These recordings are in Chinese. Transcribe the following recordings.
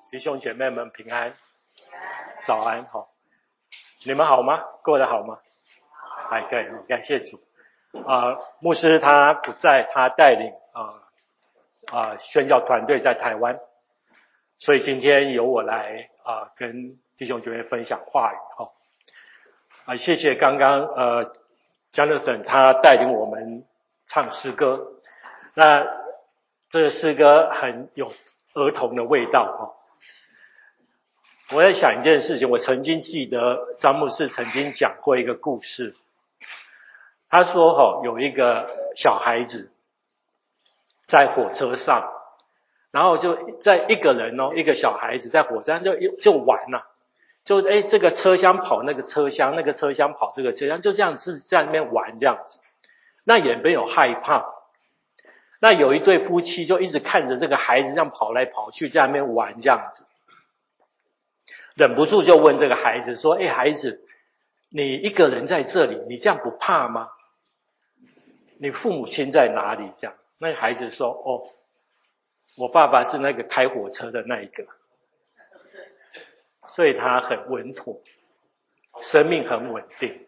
弟兄姐妹们平安，早安，好，你们好吗？过得好吗？还可以，感谢主。牧师他不在，他带领宣教团队在台湾，所以今天由我来跟弟兄姐妹分享话语哈。谢谢刚刚Jonathan 他带领我们唱诗歌，那这个诗歌很有儿童的味道哈。我在想一件事情，我曾经记得张牧师曾经讲过一个故事。他说有一个小孩子在火车上，然后就在一个人一个小孩子在火车上就玩了，就这个车厢跑那个车厢，那个车厢跑这个车厢，就这样子在那边玩这样子。那也没有害怕。那有一对夫妻就一直看着这个孩子这样跑来跑去，在那边玩这样子。忍不住就问这个孩子说：孩子，你一个人在这里，你这样不怕吗？你父母亲在哪里？这样，那个孩子说：我爸爸是那个开火车的那一个，所以他很稳妥，生命很稳定。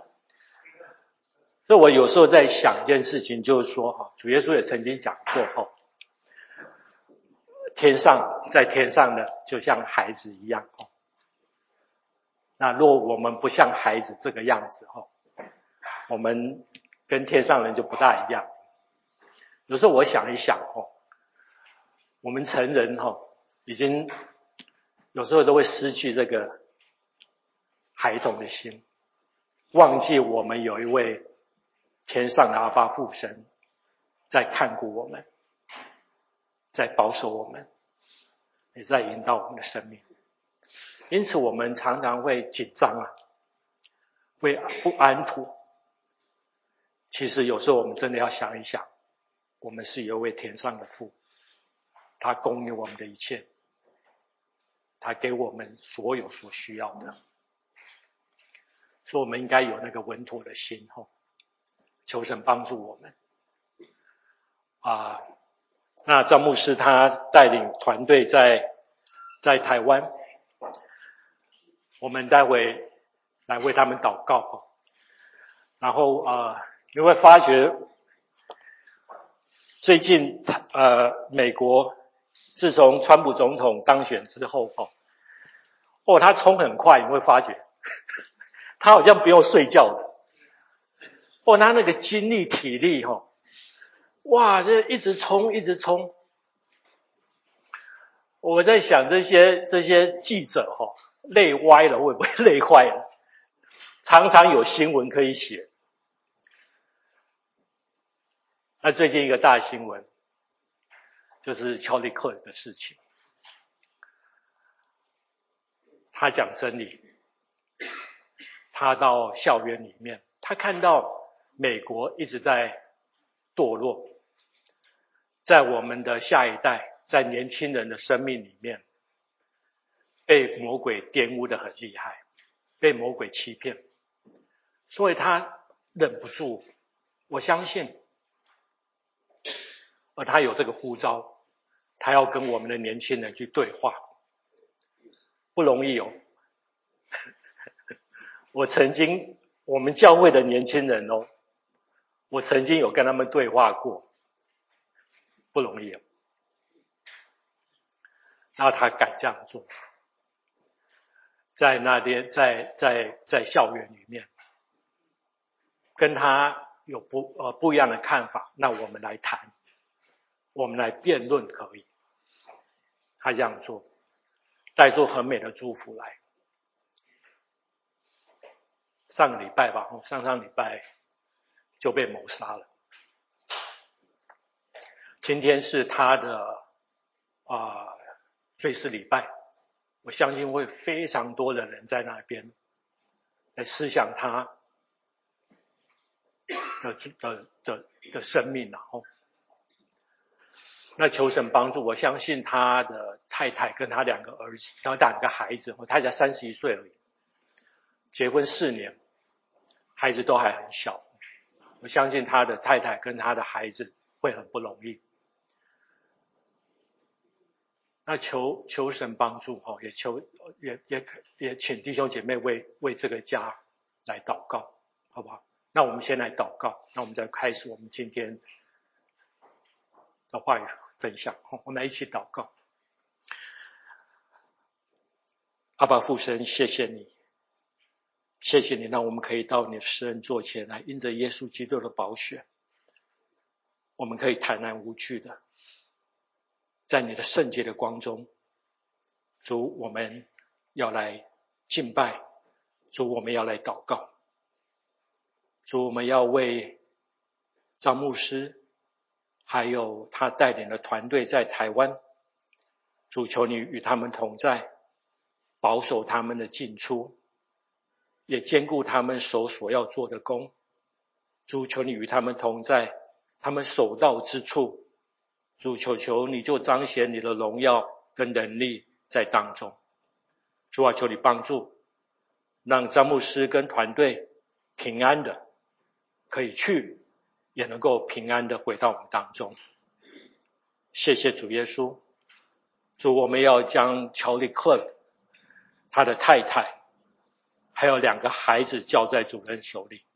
所以我有时候在想一件事情，就是说主耶稣也曾经讲过在天上的就像孩子一样那若我们不像孩子这个样子我们跟天上人就不大一样。有时候我想一想我们成人已经有时候都会失去这个孩童的心，忘记我们有一位天上的阿爸父神在看顾我们，在保守我们，也在引导我们的生命。因此我们常常会紧张会不安妥。其实有时候我们真的要想一想，我们是有一位天上的父，他供应我们的一切，他给我们所有所需要的，所以我们应该有那个稳妥的心求神帮助我们那张牧师他带领团队在台湾，我们待会来为他们祷告然后你会发觉最近美国自从川普总统当选之后他冲很快，你会发觉他好像不用睡觉的他那个精力体力哇，这一直冲一直冲。我在想这些记者累歪了，会不会累坏了？常常有新闻可以写。那最近一个大新闻就是乔里克的事情，他讲真理，他到校园里面，他看到美国一直在堕落，在我们的下一代，在年轻人的生命里面被魔鬼玷污得很厉害，被魔鬼欺骗，所以他忍不住。我相信而他有这个呼召，他要跟我们的年轻人去对话，不容易我们教会的年轻人我曾经有跟他们对话过，不容易然后他敢这样做，在那边在校园里面跟他有不一样的看法，那我们来谈，我们来辩论可以。他这样做，带出很美的祝福来。上个礼拜吧，上礼拜就被谋杀了。今天是他的追思礼拜，我相信会非常多的人在那边来思想他的生命那求神帮助，我相信他的太太跟他两个儿子，然后两个孩子，他才31岁而已，结婚4年，孩子都还很小。我相信他的太太跟他的孩子会很不容易。 那求神帮助也请弟兄姐妹为这个家来祷告，好不好？那我们先来祷告，那我们再开始我们今天的话语分享。我们来一起祷告。阿爸父神，谢谢你，谢谢你让我们可以到你的施恩座前来，因着耶稣基督的宝血，我们可以坦然无惧的在你的圣洁的光中，主，我们要来敬拜，主，我们要来祷告，主，我们要为张牧师还有他带领的团队在台湾，主，求你与他们同在，保守他们的进出，也兼顾他们手所要做的工。主，求你与他们同在，他们所到之处，主，求你就彰显你的荣耀跟能力在当中。主啊，求你帮助，让张牧师跟团队平安的可以去，也能够平安的回到我们当中。谢谢主耶稣。主，我们要将乔利克他的太太还有2个孩子交在主人手里。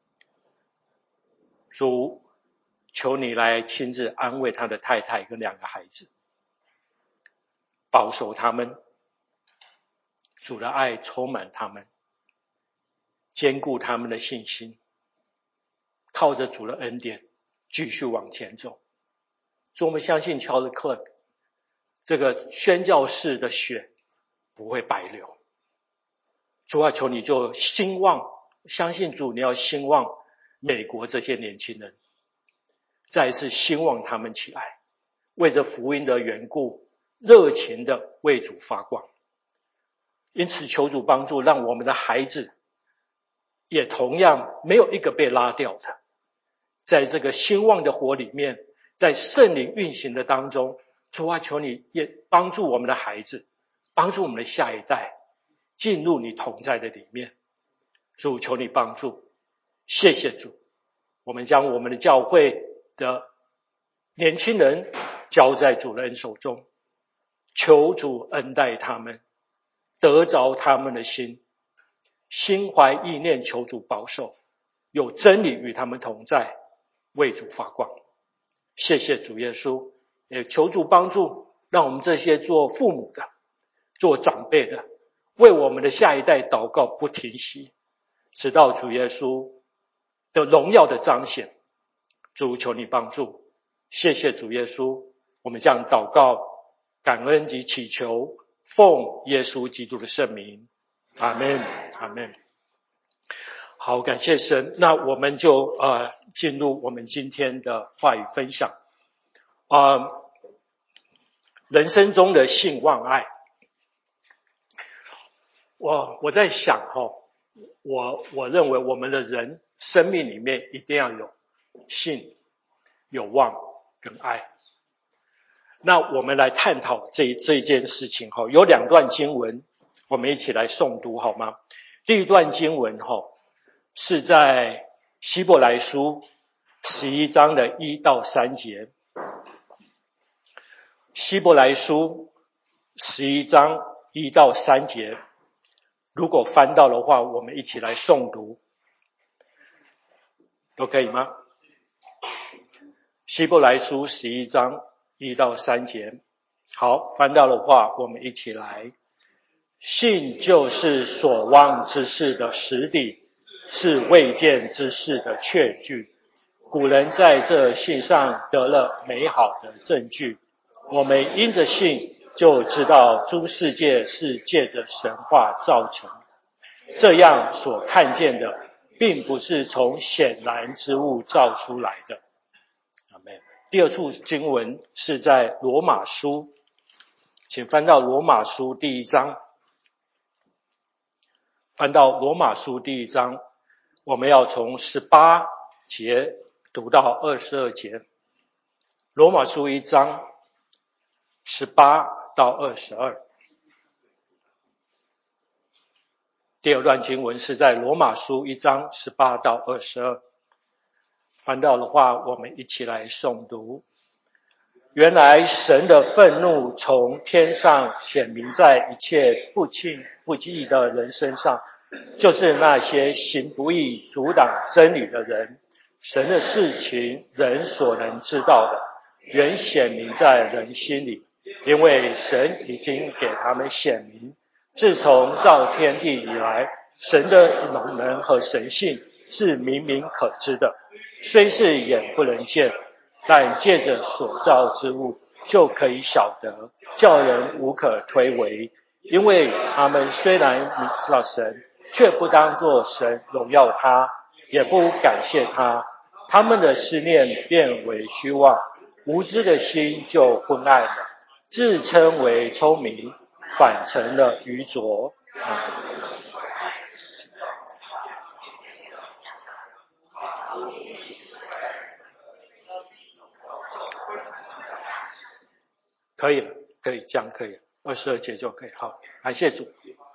主，求你来亲自安慰他的太太跟2个孩子，保守他们，主的爱充满他们，坚固他们的信心，靠着主的恩典继续往前走。主，我们相信乔治克这个宣教士的血不会白流。主啊，求你就兴旺，相信主，你要兴旺美国这些年轻人，再一次兴旺他们起来，为着福音的缘故，热情的为主发光。因此求主帮助，让我们的孩子也同样没有一个被拉掉的，在这个兴旺的火里面，在圣灵运行的当中，主啊，求你也帮助我们的孩子，帮助我们的下一代进入你同在的里面。主，求你帮助，谢谢主。我们将我们的教会的年轻人交在主的恩手中，求主恩待他们，得着他们的心怀意念，求主保守，有真理与他们同在，为主发光。谢谢主耶稣，也求主帮助，让我们这些做父母的做长辈的为我们的下一代祷告不停息，直到主耶稣的荣耀的彰显。主，求你帮助，谢谢主耶稣，我们这样祷告感恩及祈求，奉耶稣基督的圣名，阿们，阿们。好，感谢神。那我们就进入我们今天的话语分享。人生中的性望爱，我在想我认为我们的人生命里面一定要有性、有望跟爱。那我们来探讨这一件事情有2段经文，我们一起来诵读好吗？第一段经文是在希伯来书11章的1到3节。希伯来书11章1到3节，如果翻到的话，我们一起来诵读，都可以吗？希伯来书11章1到3节。好，翻到的话，我们一起来。信就是所望之事的实底，是未见之事的确据。古人在这信上得了美好的证据。我们因着信就知道诸世界是借着神话造成，这样所看见的并不是从显然之物造出来的。阿们。第2处经文是在罗马书，请翻到罗马书第1章。翻到罗马书第1章，我们要从18节读到22节。罗马书1章18到22。第2段经文是在罗马书1章18到22。翻到的话，我们一起来诵读。 原来神的愤怒从天上显明在一切不亲不义的人身上，就是那些行不义阻挡真理的人。神的事情人所能知道的，原显明在人心里，因为神已经给他们显明。自从造天地以来，神的能和神性是明明可知的，虽是眼不能见，但借着所造之物就可以晓得，叫人无可推诿。因为他们虽然明知道神，却不当作神荣耀他，也不感谢他，他们的思念变为虚妄，无知的心就昏暗了，自称为聪明，反成了愚拙。可以了，可以，这样可以了，22节就可以。好，感谢主。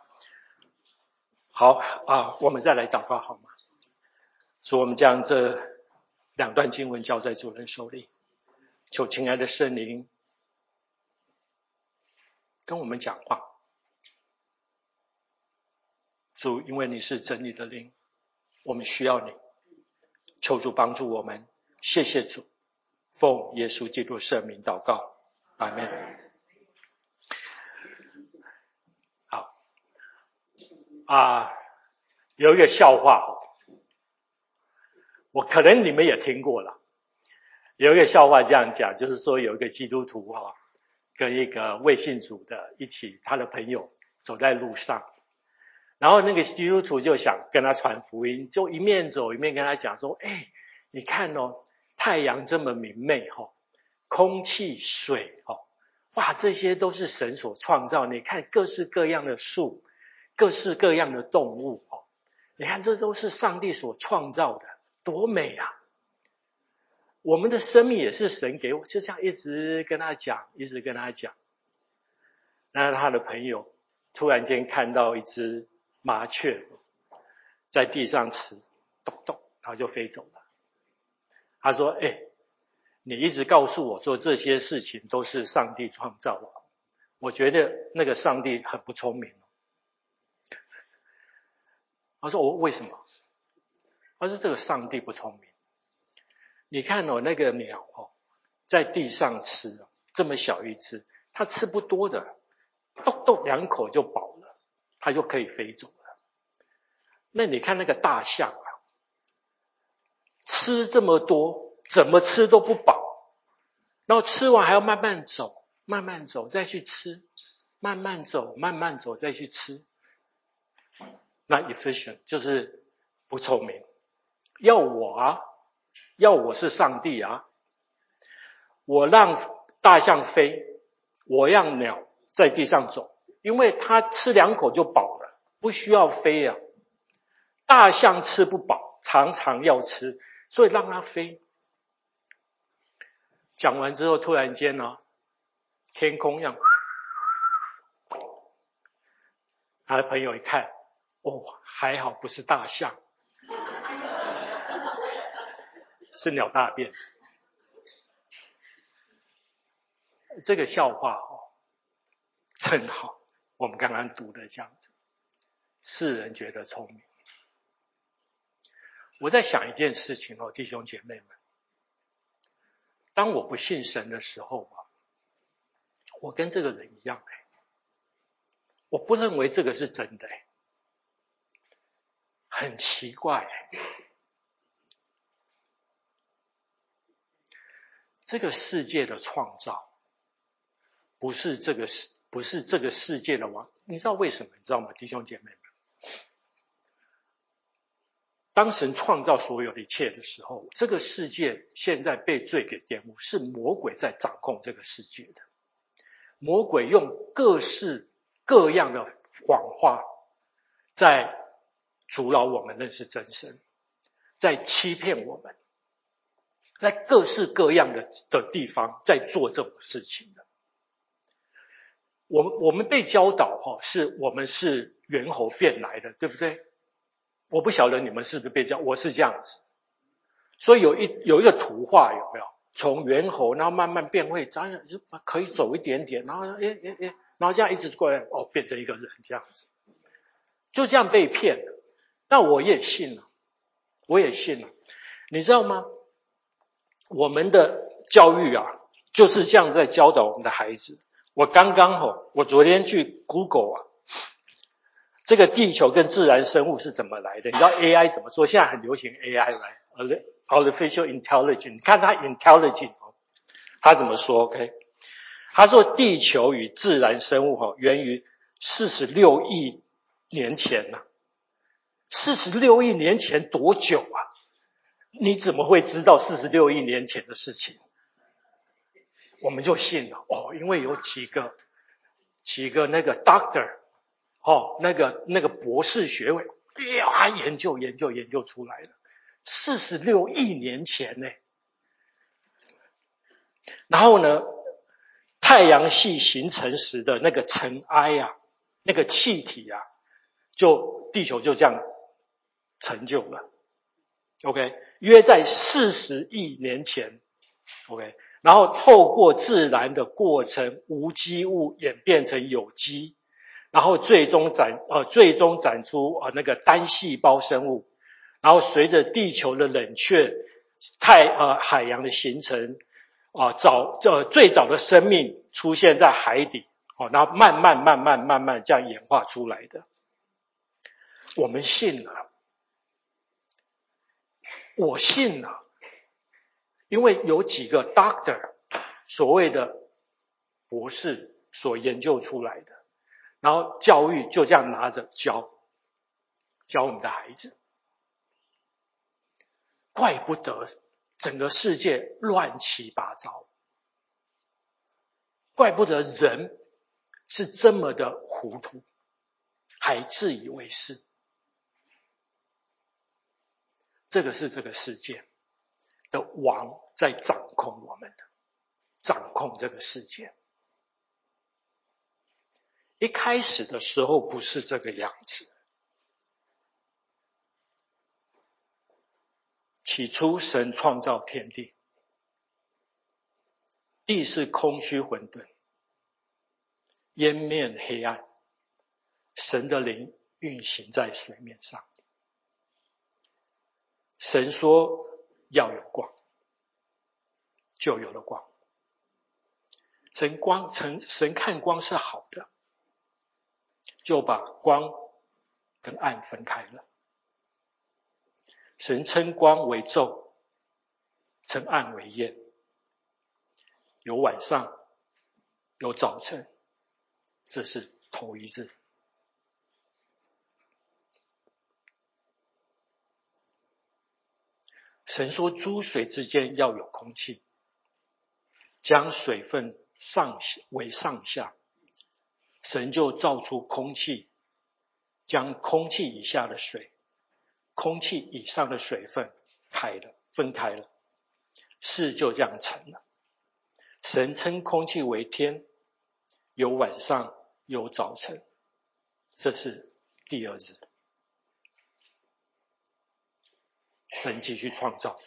好我们再来祷告好吗？主，我们将这2段经文交在主人手里，求亲爱的圣灵跟我们讲话。主，因为你是真理的灵，我们需要你，求主帮助我们。谢谢主，奉耶稣基督圣名祷告，阿们。好有一个笑话，我可能你们也听过了。有一个笑话这样讲，就是说有一个基督徒跟一个未信主的一起，他的朋友走在路上，然后那个基督徒就想跟他传福音，就一面走一面跟他讲说，你看太阳这么明媚空气水哇，这些都是神所创造，你看各式各样的树，各式各样的动物你看这都是上帝所创造的，多美啊！我们的生命也是神给我，就这样一直跟他讲，一直跟他讲。那他的朋友突然间看到一只麻雀在地上吃，咚咚，然后就飞走了。他说：你一直告诉我说这些事情都是上帝创造的，我觉得那个上帝很不聪明。他说：为什么？他说：这个上帝不聪明。你看那个鸟在地上吃这么小一只，它吃不多的，咚咚2口就饱了，它就可以飞走了。那你看那个大象吃这么多，怎么吃都不饱，然后吃完还要慢慢走，慢慢走再去吃，慢慢走慢慢走再去吃。那 efficient 就是不聪明。要我是上帝我让大象飞，我让鸟在地上走，因为它吃2口就饱了，不需要飞大象吃不饱，常常要吃，所以让它飞。讲完之后，突然间天空样，他的朋友一看，还好不是大象，是鸟大便。这个笑话正好我们刚刚读的这样子，世人觉得聪明。我在想一件事情弟兄姐妹们，当我不信神的时候我跟这个人一样我不认为这个是真的很奇怪这个世界的创造不是这个世界的王，你知道为什么？你知道吗，弟兄姐妹们？当神创造所有的一切的时候，这个世界现在被罪给玷污，是魔鬼在掌控这个世界的。魔鬼用各式各样的谎话在阻挠我们认识真神，在欺骗我们，在各式各样的地方在做这种事情的。我们被教导是我们是猿猴变来的，对不对？我不晓得你们是不是被教，我是这样子。所以有一个图画有没有？ 从猿猴，然后慢慢变会，这样就可以走一点点，然后然后这样一直过来，变成一个人这样子，就这样被骗了。但我也信了，你知道吗？我们的教育啊，就是这样在教导我们的孩子。我昨天去 Google 啊，这个地球跟自然生物是怎么来的？你知道 AI 怎么做？现在很流行 AI 来 Artificial Intelligence， 你看它 intelligent 他怎么说 ？OK， 他说地球与自然生物源于46亿年前呢、46亿年前多久啊？你怎么会知道46亿年前的事情？我们就信了因为有几个那个 doctor 那个博士学位研究出来了，46亿年前呢。然后呢，太阳系形成时的那个尘埃啊，那个气体啊，地球就这样成就了。OK， 约在40亿年前。OK， 然后透过自然的过程，无机物演变成有机，然后最终长出那个单细胞生物，然后随着地球的冷却，海洋的形成最早的生命出现在海底，然后慢慢这样演化出来的。我们信了，我信了，因为有几个 doctor 所谓的博士所研究出来的，然后教育就这样拿着教我们的孩子。怪不得整个世界乱七八糟，怪不得人是这么的糊涂，还自以为是。这个是这个世界的王在掌控我们的，掌控这个世界。一开始的时候不是这个样子。起初神创造天地，地是空虚混沌，渊面黑暗，神的灵运行在水面上。神说要有光，就有了光。神看光是好的，就把光跟暗分开了。神称光为昼，称暗为夜，有晚上，有早晨，这是头一日。神说诸水之间要有空气，将水分为上下，神就造出空气，将空气以下的水，空气以上的水分分开了，事就这样成了。神称空气为天，有晚上，有早晨，这是第二日。神继续创造。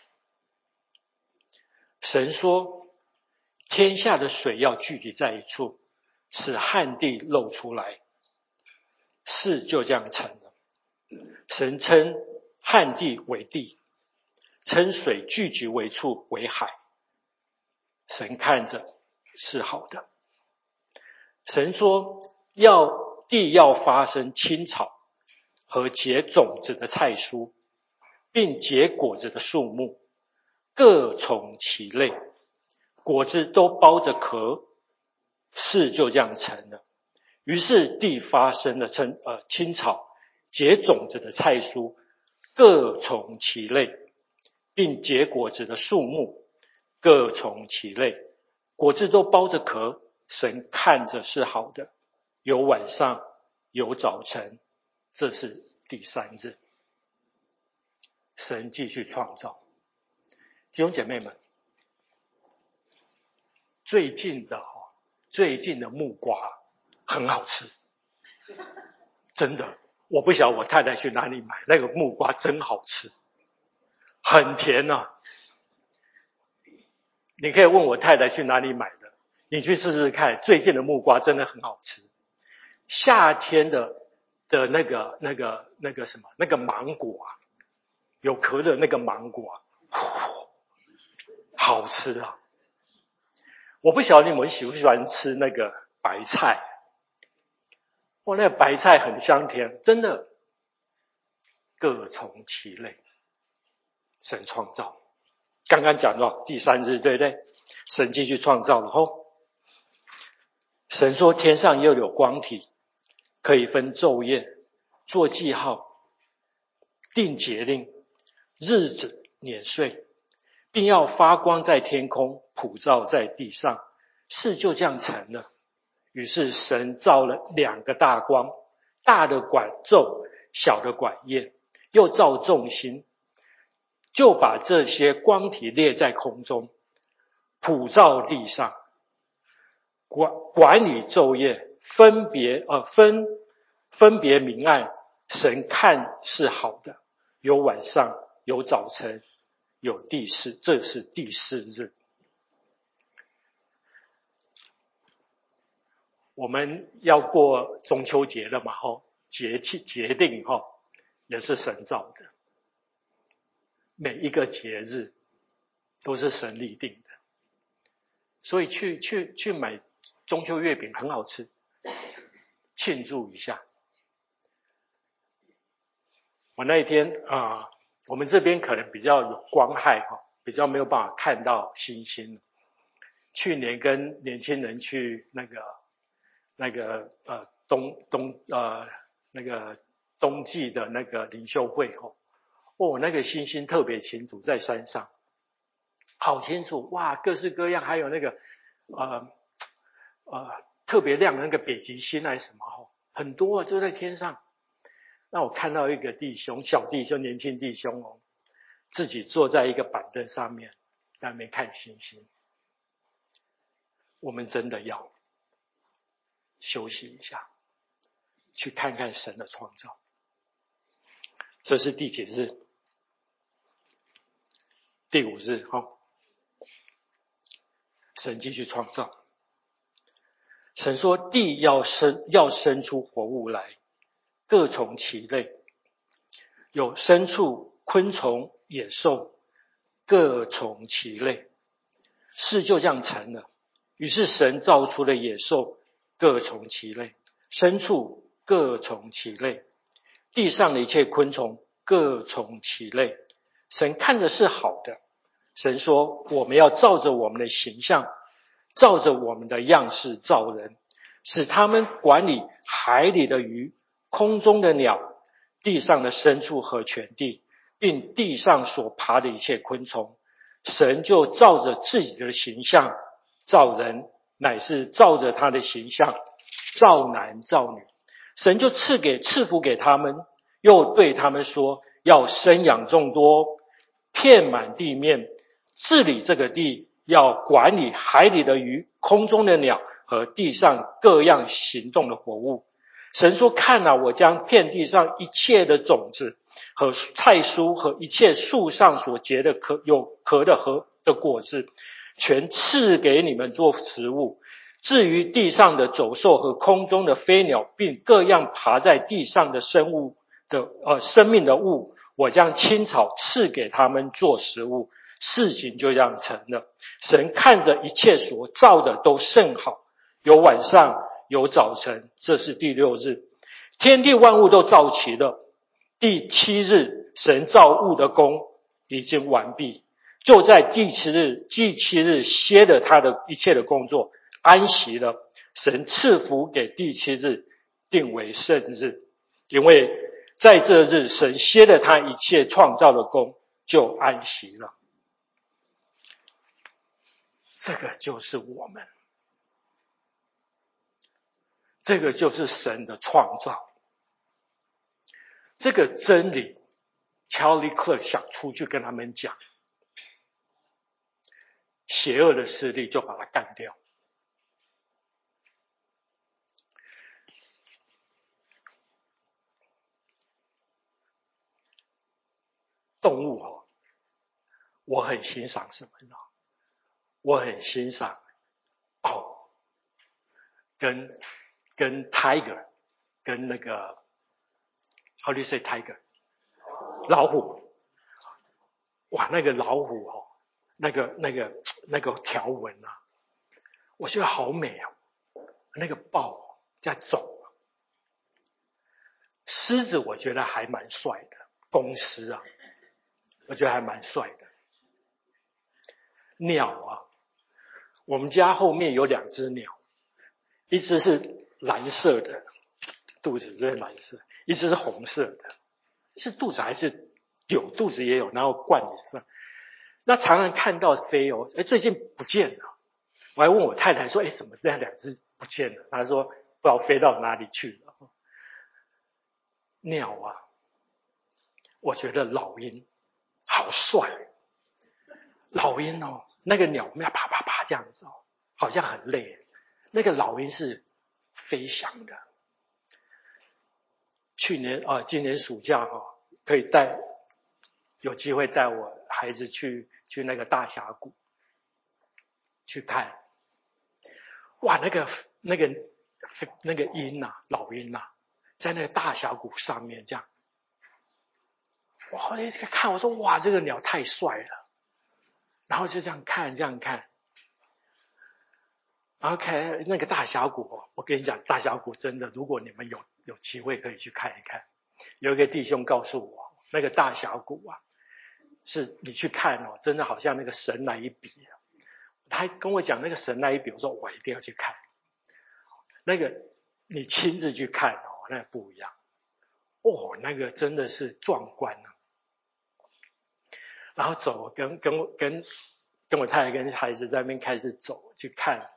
神说天下的水要聚集在一处，使旱地露出来，事就这样成了。神称旱地为地，称水聚集为处为海，神看着是好的。神说地要发生青草和结种子的菜蔬，并结果子的树木，各从其类，果子都包着壳，事就这样成了。于是地发生了青草，结种子的菜蔬，各从其类，并结果子的树木，各从其类，果子都包着壳，神看着是好的。有晚上，有早晨，这是第三日。神继续创造。弟兄姐妹们，最近的木瓜很好吃，真的，我不晓得我太太去哪里买，那个木瓜真好吃，很甜啊。 你可以问我太太去哪里买的，你去试试看，最近的木瓜真的很好吃。夏天的那个什么那个芒果啊，有壳的那个芒果啊，好吃啊！我不晓得你们喜不喜欢吃那个白菜，那个白菜很香甜，真的各从其类，神创造。刚刚讲到第三日，对不对？神继续创造了后，神说天上又有光体，可以分昼夜，做记号，定节令，日子年岁，并要发光在天空，普照在地上。事就这样成了。于是神造了2个大光，大的管昼，小的管夜，又造众星，就把这些光体列在空中，普照地上，管理昼夜，分别明暗。神看是好的，有晚上，有早晨，有第四，这是第4日。我们要过中秋节了嘛，节定也是神造的，每一个节日都是神立定的，所以去买中秋月饼很好吃，庆祝一下。我那一天我们这边可能比较有光害比较没有办法看到星星。去年跟年轻人去那个冬季的那个灵修会那个星星特别清楚，在山上好清楚，哇，各式各样，还有那个特别亮的那个北极星还是什么很多就在天上。那我看到一个弟兄，小弟兄，年轻弟兄自己坐在一个板凳上面，在那边看星星。我们真的要休息一下，去看看神的创造。这是第几日？第5日神继续创造。神说地要生出活物来，各从其类，有牲畜、昆虫、野兽，各从其类。事就这样成了。于是神造出了野兽，各从其类，牲畜各从其类，地上的一切昆虫各从其类。神看着是好的。神说我们要照着我们的形象，照着我们的样式造人，使他们管理海里的鱼，空中的鸟，地上的牲畜和全地，并地上所爬的一切昆虫。神就照着自己的形象造人，乃是照着他的形象造男造女。神就赐福给他们，又对他们说，要生养众多，遍满地面，治理这个地，要管理海里的鱼，空中的鸟和地上各样行动的活物。神说看啊，我将遍地上一切的种子和菜蔬和一切树上所结的有壳的果子，全赐给你们做食物。至于地上的走兽和空中的飞鸟，并各样爬在地上的生命的物，我将青草赐给他们做食物。事情就这样成了。神看着一切所造的都甚好，有晚上，有早晨，这是第6日。天地万物都造齐了。第7日，神造物的工已经完毕，就在第7日歇了他的一切的工作，安息了。神赐福给第7日，定为圣日，因为在这日神歇了他一切创造的工，就安息了。这个就是我们，这个就是神的创造。这个真理 Charlie Clerk 想出去跟他们讲，邪恶的势力就把它干掉。动物我很欣赏什么呢？ 我很欣赏豹跟 tiger 跟那个 how do you say tiger 老虎。哇，那个老虎哦，那个条纹啊，我觉得好美哦。那个豹在走。狮子我觉得还蛮帅的，公狮啊，我觉得还蛮帅的。鸟啊，我们家后面有2只鸟，一只是蓝色的，肚子是蓝色，一只是红色的，是肚子还是有肚子也有，然后冠也是。那常常看到飞哦，最近不见了。我还问我太太说，怎么这2只不见了？她说不知道飞到哪里去了。鸟啊，我觉得老鹰好帅。老鹰哦，那个鸟要啪啪啪这样子哦，好像很累。那个老鹰是飞翔的。今年暑假可以有机会带我孩子去那个大峡谷去看。哇，那个鹰啊，老鹰啊，在那个大峡谷上面这样。哇，一看我说哇，这个鸟太帅了。然后就这样看。然后看那个大峡谷我跟你讲，大峡谷真的，如果你们有机会可以去看一看。有一个弟兄告诉我，那个大峡谷啊，是你去看真的好像那个神来一笔。他还跟我讲那个神来一笔，我说我一定要去看。那个你亲自去看那不一样。那个真的是壮观啊。然后走，跟我太太跟孩子在那边开始走去看。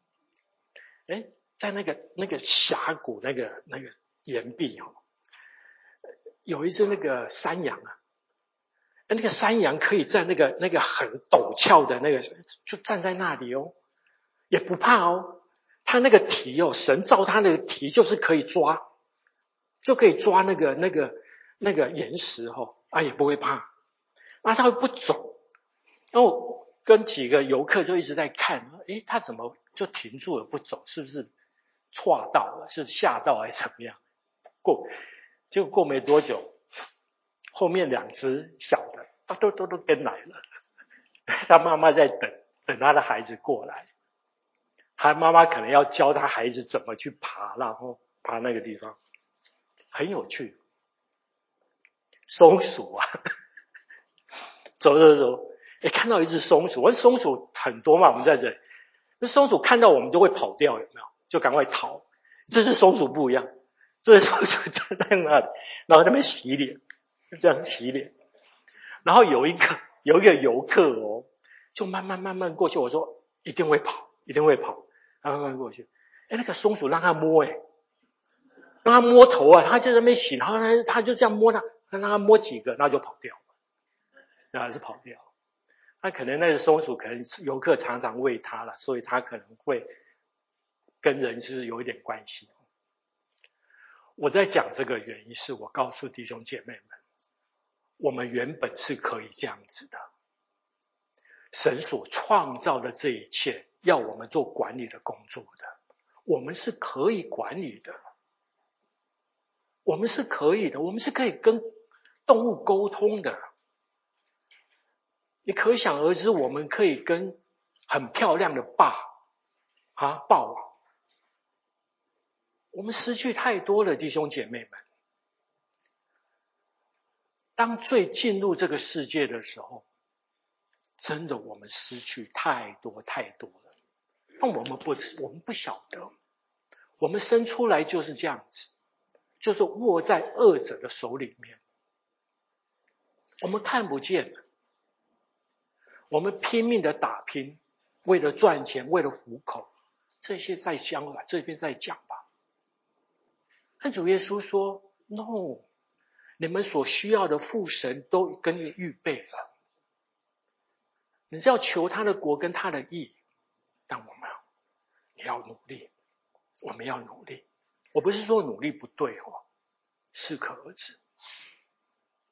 在那个峡谷那个岩壁有一只那个山羊啊。那个山羊可以在那个很陡峭的那个就站在那里也不怕他那个蹄神造他那个蹄就是可以抓那个岩石也不会怕。那他会不走。然后跟几个游客就一直在看，他怎么就停住了不走？是不是挫到了？是吓到还是怎么样？结果过没多久，后面2只小的都跟来了。他妈妈在等他的孩子过来。他妈妈可能要教他孩子怎么去爬，然后爬那个地方，很有趣。松鼠啊，走，看到一只松鼠。松鼠很多嘛，我们在这里，那松鼠看到我们就会跑掉，有没有？就赶快逃。这只松鼠不一样，这只松鼠站在那里，然后在那边洗脸，这样洗脸。然后有一个游客就慢慢过去。我说一定会跑，然后慢慢过去。那个松鼠让他摸让他摸头啊，他就在那边洗，然后他就这样摸他，让他摸几个，然后就跑掉。然后还是跑掉。那可能那个松鼠可能游客常常喂它了，所以它可能会跟人就是有一点关系。我在讲这个原因是我告诉弟兄姐妹们，我们原本是可以这样子的。神所创造的这一切要我们做管理的工作的，我们是可以管理的。我们是可以的，我们是可以跟动物沟通的。你可想而知，我们可以跟很漂亮的豹我们失去太多了，弟兄姐妹们。当罪进入这个世界的时候，真的我们失去太多了。那我们不晓得，我们生出来就是这样子，就是握在恶者的手里面。我们看不见，我们拼命的打拼，为了赚钱，为了糊口，这些在将来这边再讲吧。但主耶稣说 No， 你们所需要的父神都跟你预备了，你只要求他的国跟他的义。但你要努力，我们要努力。我不是说努力不对适可而止。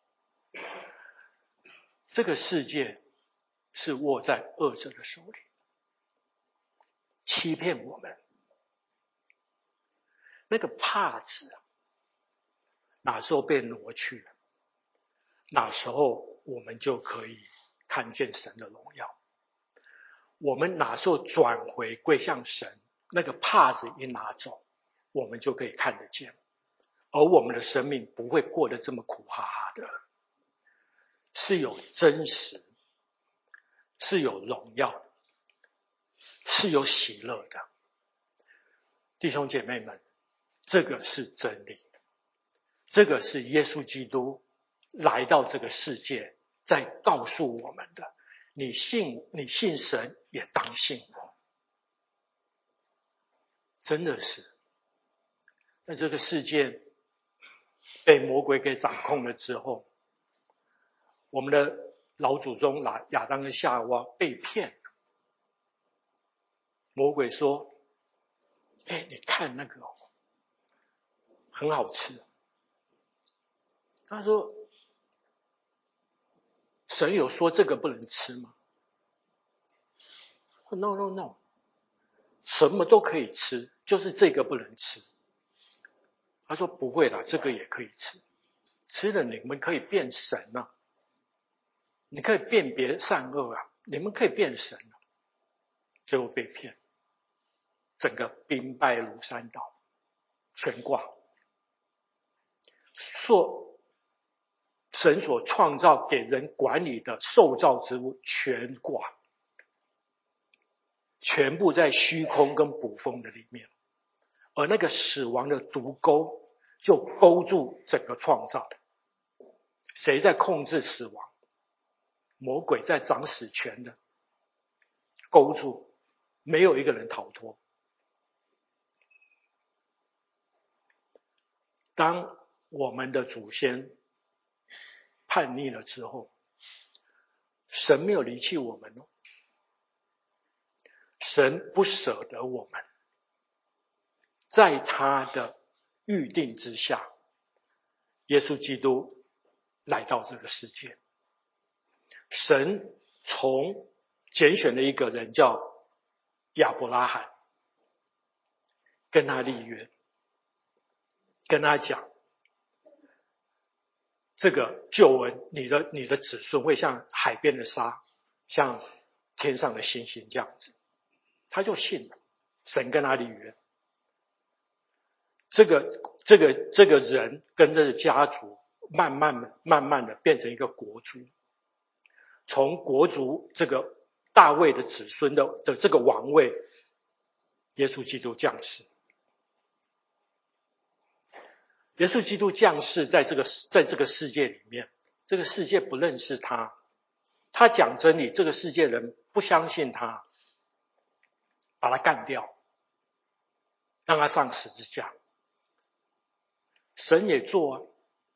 这个世界是握在恶者的手里， 欺骗我们。那个帕子哪时候被挪去了，哪时候我们就可以看见神的荣耀。我们哪时候转回归向神，那个帕子一拿走，我们就可以看得见，而我们的生命不会过得这么苦哈哈的，是有真实，是有荣耀，是有喜乐的。弟兄姐妹们，这个是真理，这个是耶稣基督来到这个世界在告诉我们的。你信神也当信我，真的是。那这个世界被魔鬼给掌控了之后，我们的老祖宗亚当跟夏娃被骗。魔鬼说：你看那个很好吃。他说：神有说这个不能吃吗？ No， 什么都可以吃，就是这个不能吃。他说不会啦，这个也可以吃，吃了你们可以变神啊，你可以辨别善恶啊，你们可以变神啊。结果被骗，整个兵败如山倒，全挂。神所创造给人管理的受造之物全挂，全部在虚空跟捕风的里面，而那个死亡的毒钩就勾住整个创造。谁在控制死亡？魔鬼在掌死权的，勾住，没有一个人逃脱。当我们的祖先叛逆了之后，神没有离弃我们哦，神不舍得我们，在他的预定之下，耶稣基督来到这个世界。神从拣选了一个人叫亚伯拉罕，跟他立约，跟他讲，这个救恩，你的子孙会像海边的沙，像天上的星星这样子。他就信了，神跟他立约。这个人跟这个家族慢慢的变成一个国族，从国族这个大卫的子孙的这个王位，耶稣基督降世。耶稣基督降世在这个世界里面，这个世界不认识他，他讲真理，这个世界人不相信他，把他干掉，让他上十字架。神也做啊，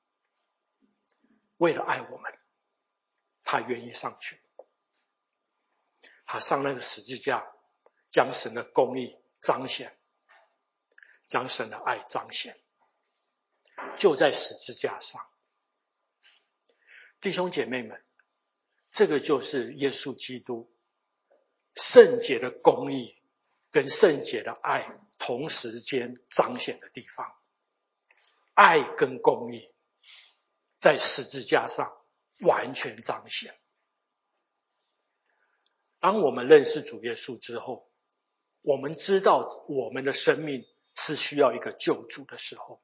为了爱我们，他愿意上去，他上那个十字架，将神的公义彰显，将神的爱彰显，就在十字架上。弟兄姐妹们，这个就是耶稣基督圣洁的公义跟圣洁的爱同时间彰显的地方。爱跟公义在十字架上完全彰显。当我们认识主耶稣之后，我们知道我们的生命是需要一个救主的时候，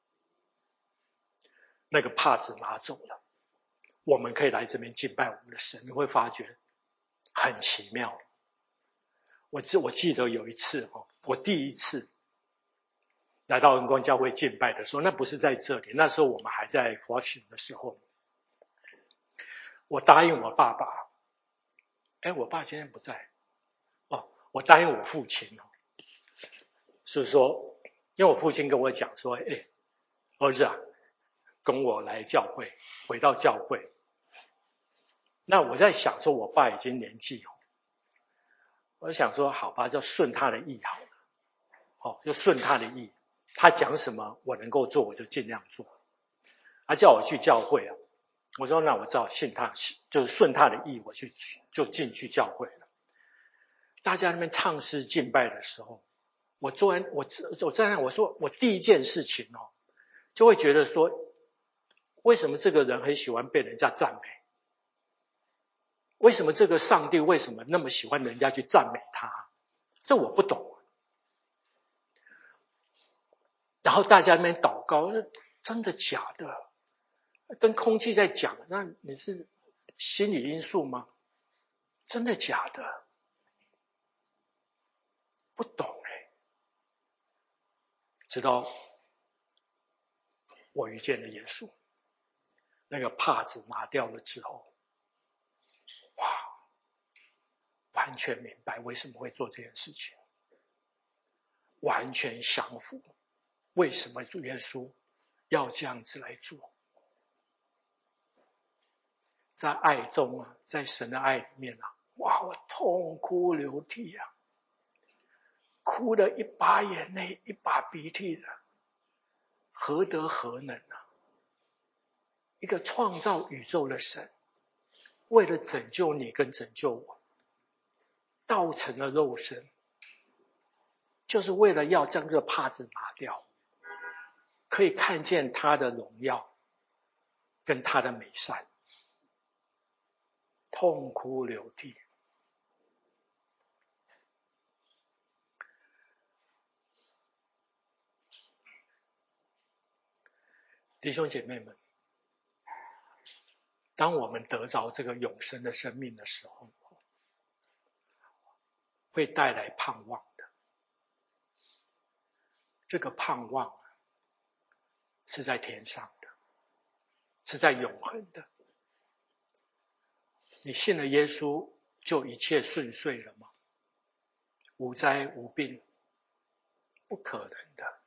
那个帕子拿走了，我们可以来这边敬拜我们的神。你会发觉很奇妙。我记得有一次，我第一次来到恩光教会敬拜的时候，那不是在这里，那时候我们还在佛学的时候，我答应我爸爸，我爸今天不在，我答应我父亲，是说，因为我父亲跟我讲说，儿子啊，跟我来教会，回到教会。那我在想说，我爸已经年纪，我想说，好吧，就顺他的意好了，就顺他的意。他讲什么我能够做，我就尽量做。他叫我去教会啊，我说那我只好信他，就是顺他的意，我就进去教会了。 大家那边唱诗敬拜的时候，我站在我说我第一件事情就会觉得说，为什么这个人很喜欢被人家赞美？为什么这个上帝为什么那么喜欢人家去赞美他？这我不懂。然后大家那边祷告，真的假的？跟空气在讲，那你是心理因素吗？真的假的？不懂直到我遇见了耶稣，那个帕子拿掉了之后，哇，完全明白为什么会做这件事情，完全降服为什么主耶稣要这样子来做。在爱中啊，在神的爱里面啊，哇，我痛哭流涕啊，哭了一把眼泪一把鼻涕的，何德何能啊！一个创造宇宙的神，为了拯救你跟拯救我，道成了肉身，就是为了要将这个帕子拿掉，可以看见他的荣耀跟他的美善，痛哭流涕。弟兄姐妹们，当我们得着这个永生的生命的时候，会带来盼望的。这个盼望是在天上的，是在永恒的。你信了耶稣，就一切顺遂了吗？无灾无病？不可能的。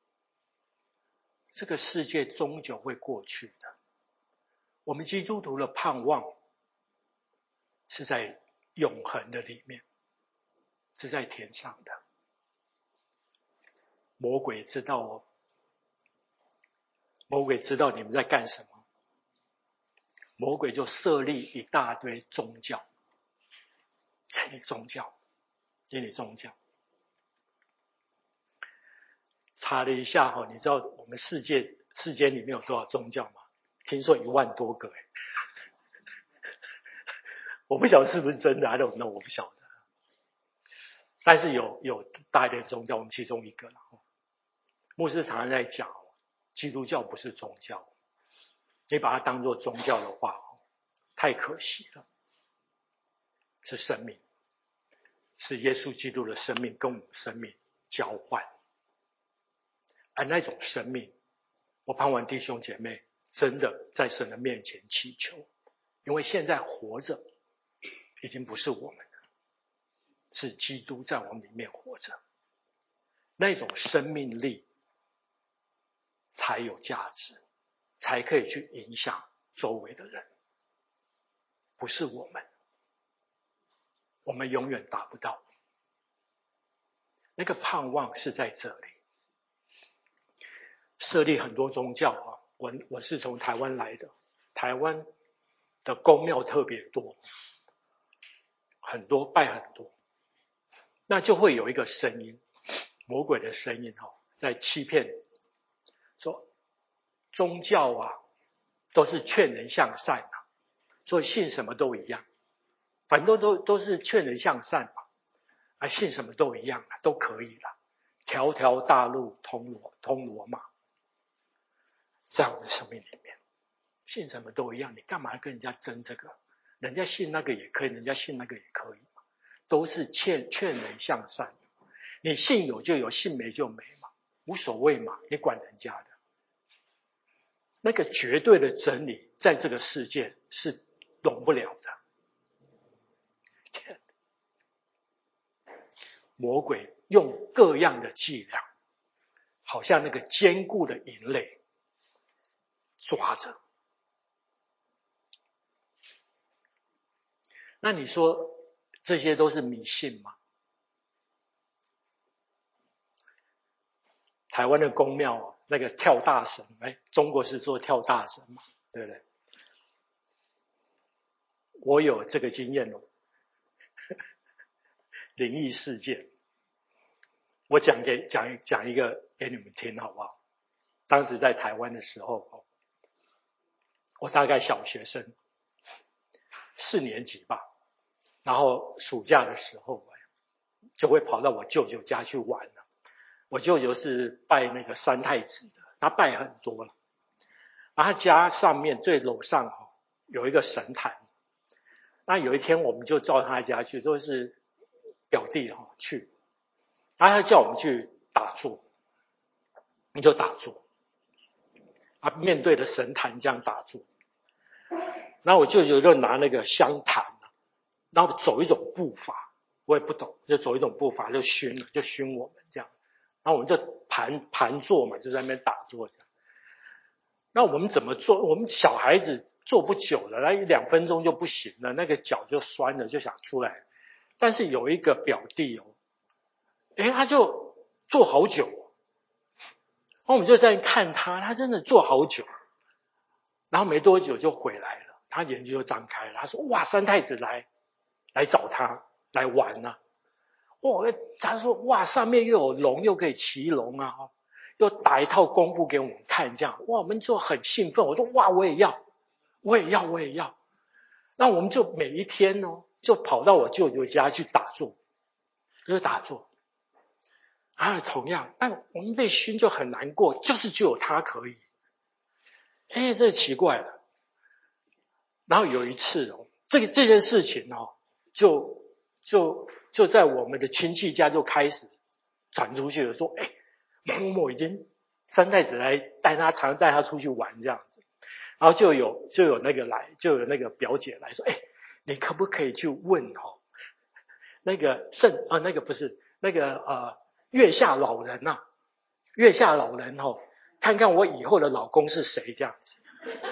这个世界终究会过去的。我们基督徒的盼望是在永恒的里面，是在天上的。魔鬼知道魔鬼知道你们在干什么，魔鬼就设立一大堆宗教，给你宗教，给你宗教。查了一下你知道我们世间里面有多少宗教吗？听说1万多个我不晓得是不是真的 I don't know， 我不晓得。但是有大一点宗教，我们其中一个了。牧师常常在讲，基督教不是宗教，你把它当作宗教的话，太可惜了。是生命，是耶稣基督的生命跟我们生命交换。而那种生命，我盼望弟兄姐妹真的在神的面前祈求，因为现在活着已经不是我们了，是基督在我们里面活着。那种生命力才有价值，才可以去影响周围的人，不是我们，我们永远达不到。那个盼望是在这里。设立很多宗教我是从台湾来的，台湾的公庙特别多，很多拜很多，那就会有一个声音，魔鬼的声音在欺骗，说宗教都是劝人向善所以信什么都一样，反正都是劝人向善嘛，信什么都一样都可以了，条条大路通罗马。在我们的生命里面，信什么都一样，你干嘛跟人家争这个？人家信那个也可以，人家信那个也可以，都是劝人向善。你信有就有，信没就没嘛，无所谓嘛，你管人家的。那个绝对的真理，在这个世界是容不了的。魔鬼用各样的伎俩，好像那个坚固的营垒抓着。那你说这些都是迷信吗？台湾的公庙那个跳大神，中国是做跳大神嘛，对不对？我有这个经验灵异事件，我讲一个给你们听好不好？当时在台湾的时候，我大概小学生4年级吧，然后暑假的时候就会跑到我舅舅家去玩了。我舅舅是拜那个三太子的，他拜很多了。然后他家上面最楼上有一个神坛。那有一天我们就到他家去，都是表弟去，然后他叫我们去打坐，你就打坐啊，面对着神坛这样打坐。然后我舅舅就拿那个香坛，然后走一种步法，我也不懂，就走一种步法就熏我们这样。然后我们就盘坐嘛，就在那边打坐这样。那我们怎么做？我们小孩子坐不久了，那1-2分钟就不行了，那个脚就酸了，就想出来。但是有一个表弟他就坐好久，然后我们就在看他真的坐好久，然后没多久就回来了，他眼睛就张开了，他说：“哇，三太子来找他来玩啊！”他说：“哇，上面又有龙，又可以骑龙啊！”又打一套功夫给我们看，这样哇，我们就很兴奋。我说：“哇，我也要。”那我们就每一天就跑到我舅舅家去打坐，就是打坐。同样，但我们被熏就很难过，就是只有他可以。这奇怪了。然后有一次这件事情就在我们的亲戚家就开始传出去了，说某某某已经三太子来常带他出去玩这样子。然后就有那个表姐来说，你可不可以去问那个那个不是那个月下老人啊，月下老人看看我以后的老公是谁这样子。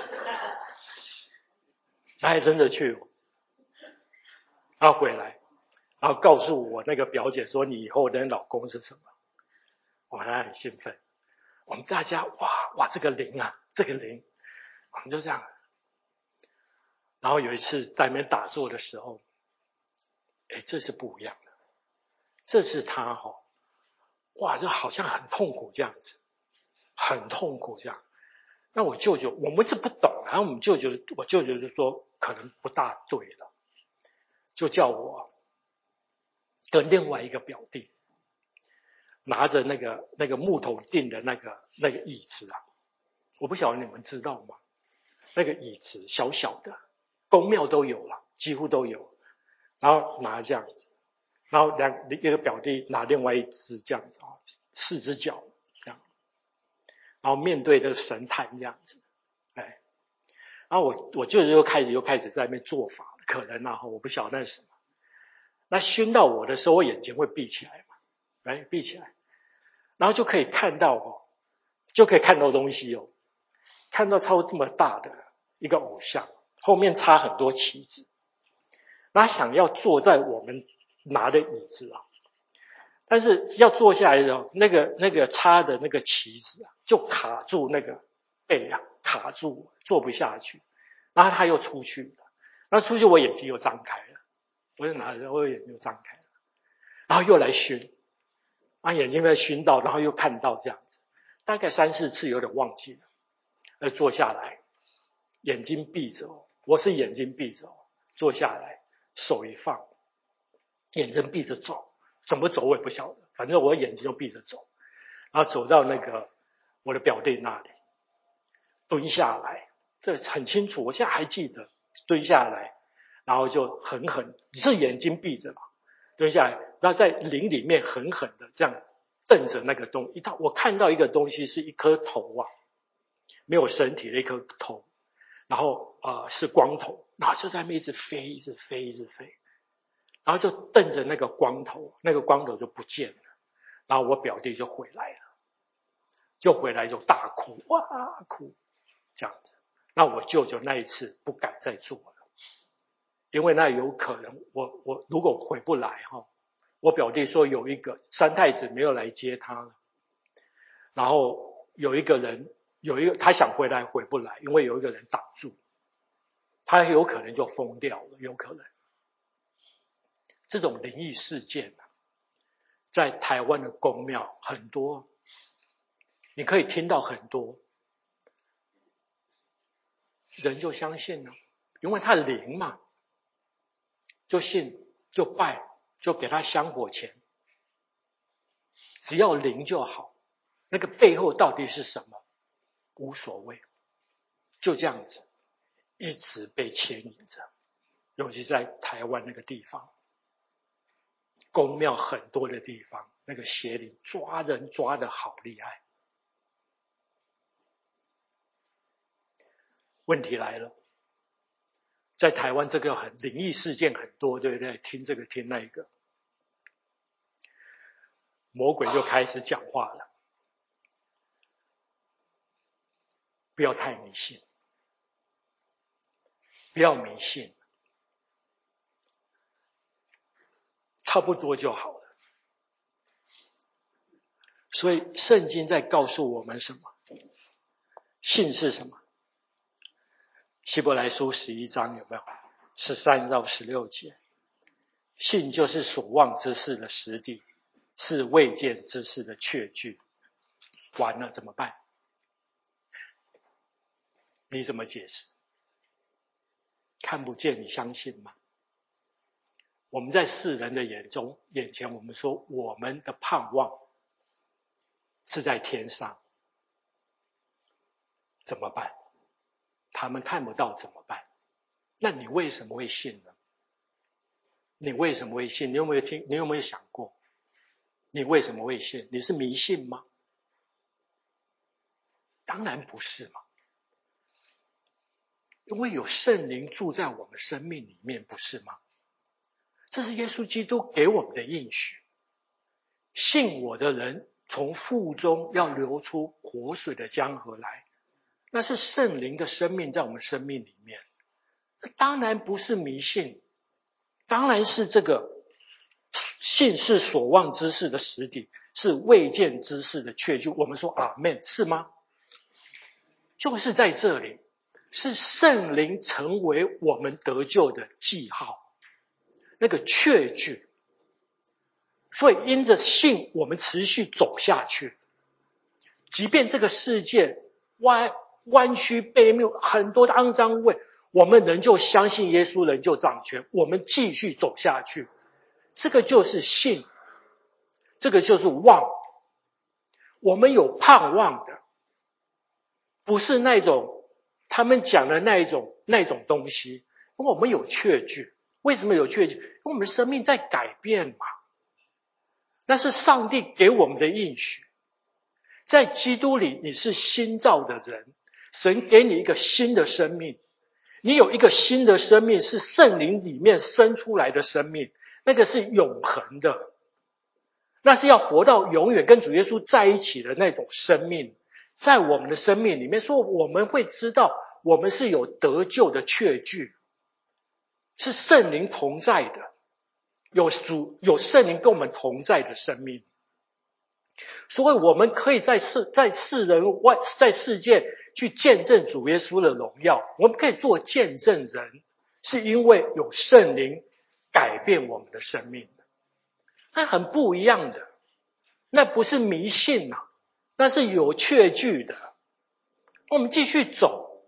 他还真的去了，然后回来，然后告诉我那个表姐说你以后的老公是什么。他很兴奋，我们大家哇这个灵啊，这个灵，我们就这样。然后有一次在那边打坐的时候，这是不一样的，这是他哇，就好像很痛苦这样子，很痛苦这样。那我舅舅我们是不懂，然后我舅舅就说可能不大对了，就叫我跟另外一个表弟拿着那个木头钉的那个椅子啊，我不晓得你们知道吗？那个椅子小小的，宫庙都有了，几乎都有，然后拿这样子，然后一个表弟拿另外一只这样子4只脚这样，然后面对这个神坛这样子，然后我舅舅又开始在那边做法，可能我不晓得那是什么。那熏到我的时候，我眼睛会闭起来嘛，闭起来，然后就可以看到东西看到超过这么大的一个偶像，后面插很多旗子，他想要坐在我们拿的椅子但是要坐下来的时候，那个插的那个旗子就卡住那个背卡住坐不下去，然后他又出去了，然后出去我眼睛又张开了，我就拿着我眼睛又张开了，然后又来熏，眼睛被熏到，然后又看到这样子，大概3-4次有点忘记了，坐下来，眼睛闭着我是眼睛闭着坐下来，手一放，眼睛闭着走。怎么走我也不晓得，反正我眼睛就闭着走，然后走到那个我的表弟那里，蹲下来，这很清楚，我现在还记得，蹲下来，然后就狠狠，是眼睛闭着了，蹲下来，然后在灵里面狠狠的这样瞪着那个东西，我看到一个东西是一颗头没有身体的一颗头，然后是光头，然后就在那边一直飞，一直飞，一直飞。然后就瞪着那个光头，那个光头就不见了，然后我表弟就回来了，就大哭，哇哭这样子。那我舅舅那一次不敢再做了，因为那有可能我如果回不来我表弟说有一个三太子没有来接他了，然后有一个他想回来回不来，因为有一个人挡住，他有可能就疯掉了，有可能。 这种灵异事件在台湾的公庙很多，你可以听到很多人就相信了，因为他灵嘛，就信就拜，就给他香火钱，只要灵就好，那个背后到底是什么无所谓，就这样子一直被牵引着。尤其在台湾那个地方，公庙很多的地方，那个邪灵抓人抓得好厉害。问题来了，在台湾这个很灵异事件很多，对不对？听这个听那个，魔鬼就开始讲话了。不要太迷信，不要迷信，差不多就好了。所以圣经在告诉我们什么？信是什么？希伯来书11章有没有13到16节？信就是所望之事的实底，是未见之事的确据。完了怎么办？你怎么解释？看不见你相信吗？我们在世人的眼前，我们说我们的盼望是在天上，怎么办？他们看不到怎么办？那你为什么会信呢？你为什么会信？你有没有想过，你为什么会信？你是迷信吗？当然不是嘛，因为有圣灵住在我们生命里面，不是吗？这是耶稣基督给我们的应许，信我的人从腹中要流出活水的江河来，那是圣灵的生命在我们生命里面。当然不是迷信，当然是这个信是所望之事的实底，是未见之事的确据。我们说阿们，是吗？就是在这里，是圣灵成为我们得救的记号，那个确据。所以因着信，我们持续走下去，即便这个世界弯曲悖谬，很多的肮脏味，我们仍旧相信耶稣仍旧掌权，我们继续走下去。这个就是信，这个就是望。我们有盼望的，不是那种他们讲的那种东西，因为我们有确据。为什么有确据？因为我们的生命在改变嘛，那是上帝给我们的应许。在基督里你是新造的人，神给你一个新的生命，你有一个新的生命，是圣灵里面生出来的生命，那个是永恒的，那是要活到永远跟主耶稣在一起的那种生命。在我们的生命里面，说我们会知道我们是有得救的确据，是圣灵同在的，有圣灵跟我们同在的生命。所以我们可以在世界去见证主耶稣的荣耀，我们可以做见证人，是因为有圣灵改变我们的生命。那很不一样的，那不是迷信啊，那是有确据的。我们继续走，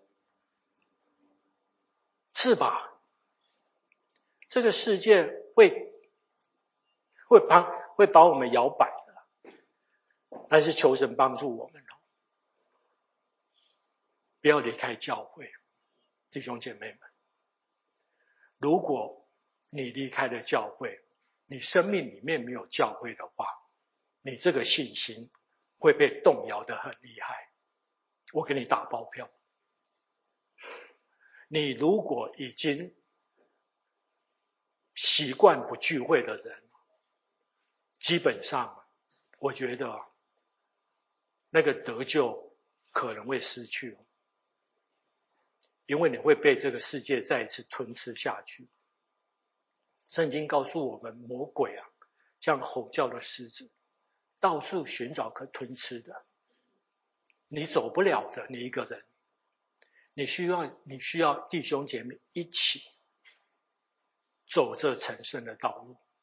是吧？这个世界会把我们摇摆的，但是求神帮助我们，不要离开教会。弟兄姐妹们，如果你离开了教会，你生命里面没有教会的话，你这个信心会被动摇得很厉害。我给你打包票。你如果已经习惯不聚会的人，基本上我觉得那个得救可能会失去，因为你会被这个世界再一次吞噬下去。圣经告诉我们，魔鬼像吼叫的狮子，到处寻找可吞吃的。你走不了的，你一个人，你需要弟兄姐妹一起走这成圣的道路。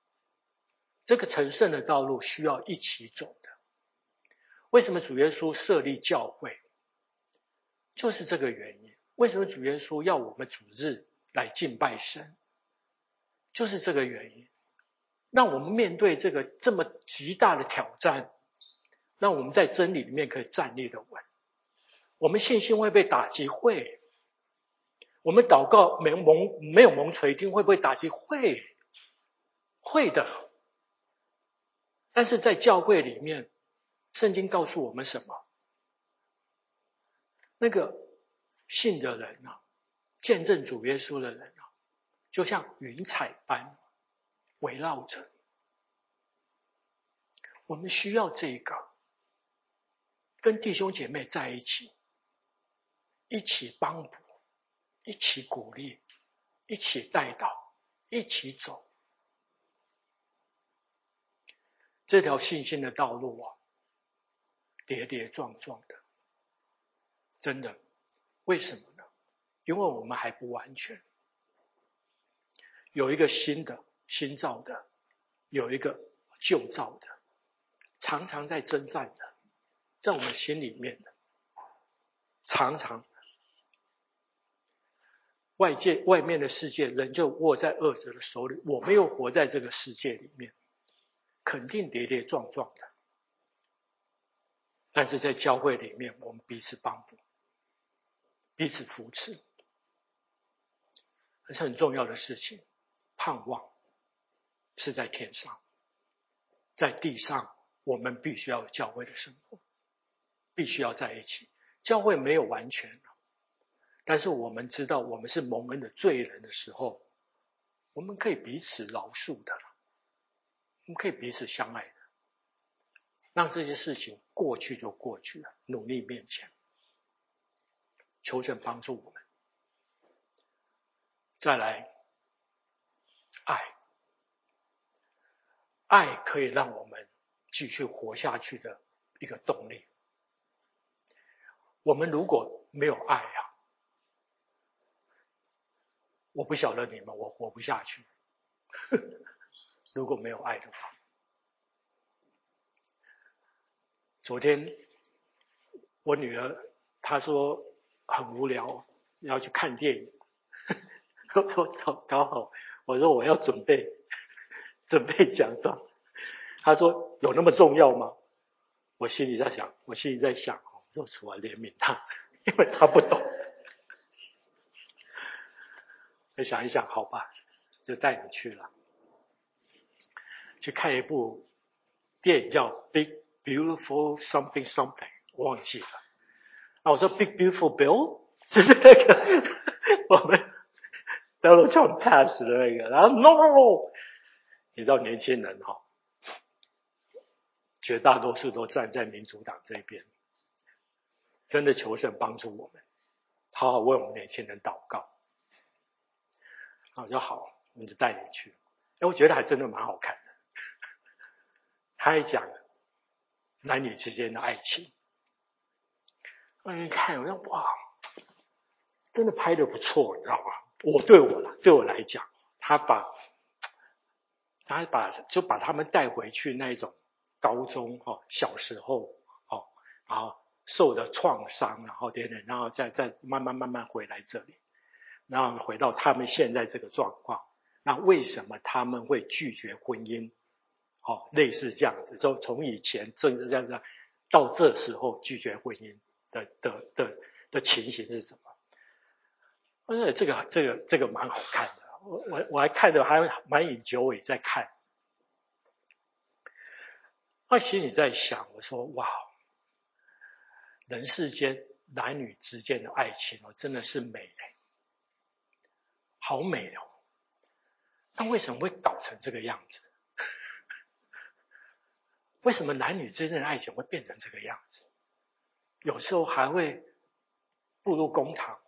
这个成圣的道路需要一起走的。为什么主耶稣设立教会？就是这个原因。为什么主耶稣要我们主日来敬拜神？就是这个原因。让我们面对这个这么极大的挑战，让我们在真理里面可以站立的稳。我们信心会被打击？会。我们祷告没有蒙垂听会不会打击？会的。但是在教会里面，圣经告诉我们什么？那个信的人啊，见证主耶稣的人啊，就像云彩般围绕着。我们需要这个，跟弟兄姐妹在一起，一起帮补，一起鼓励，一起带导，一起走。这条信心的道路啊，跌跌撞撞的，真的。为什么呢？因为我们还不完全。有一个新造的，有一个旧造的，常常在征战的，在我们心里面的，常常外面的世界人就握在恶者的手里，我们又活在这个世界里面，肯定跌跌撞撞的。但是在教会里面，我们彼此帮助，彼此扶持，这是很重要的事情。盼望是在天上，在地上我们必须要有教会的生活，必须要在一起。教会没有完全，但是我们知道我们是蒙恩的罪人的时候，我们可以彼此饶恕的，我们可以彼此相爱的，让这些事情过去就过去了，努力面前。求神帮助我们。再来，爱可以让我们继续活下去的一个动力。我们如果没有爱啊，我不晓得你们，我活不下去。如果没有爱的话，昨天我女儿她说很无聊，要去看电影。我说刚好，我说我要准备奖状。她说有那么重要吗？我心里在想，就除了怜悯她，因为她不懂。我想一想，好吧，就带你去了，去看一部电影叫 Big Beautiful Something Something， 我忘记了。那我说 Big Beautiful Bill， 就是那个我们Donald Trump pass 的那个，然后 No， 你知道年轻人绝大多数都站在民主党这边，真的求神帮助我们，好好为我们年轻人祷告。那我说好，我们就带你去。我觉得还真的蛮好看的。他还讲男女之间的爱情，我一看，我说哇，真的拍得不错，你知道吗？对我来讲，他把他们带回去那种高中小时候然后受的创伤，然后然后再慢慢回来这里，然后回到他们现在这个状况。那为什么他们会拒绝婚姻？类似这样子，从以前这样到这时候拒绝婚姻的情形是什么？我觉得这个蛮好看的，我还看得还蛮enjoy在看。我心里在想，我说哇，人世间男女之间的爱情真的是美，好美哦。那为什么会搞成这个样子？为什么男女之间的爱情会变成这个样子？有时候还会步入公堂，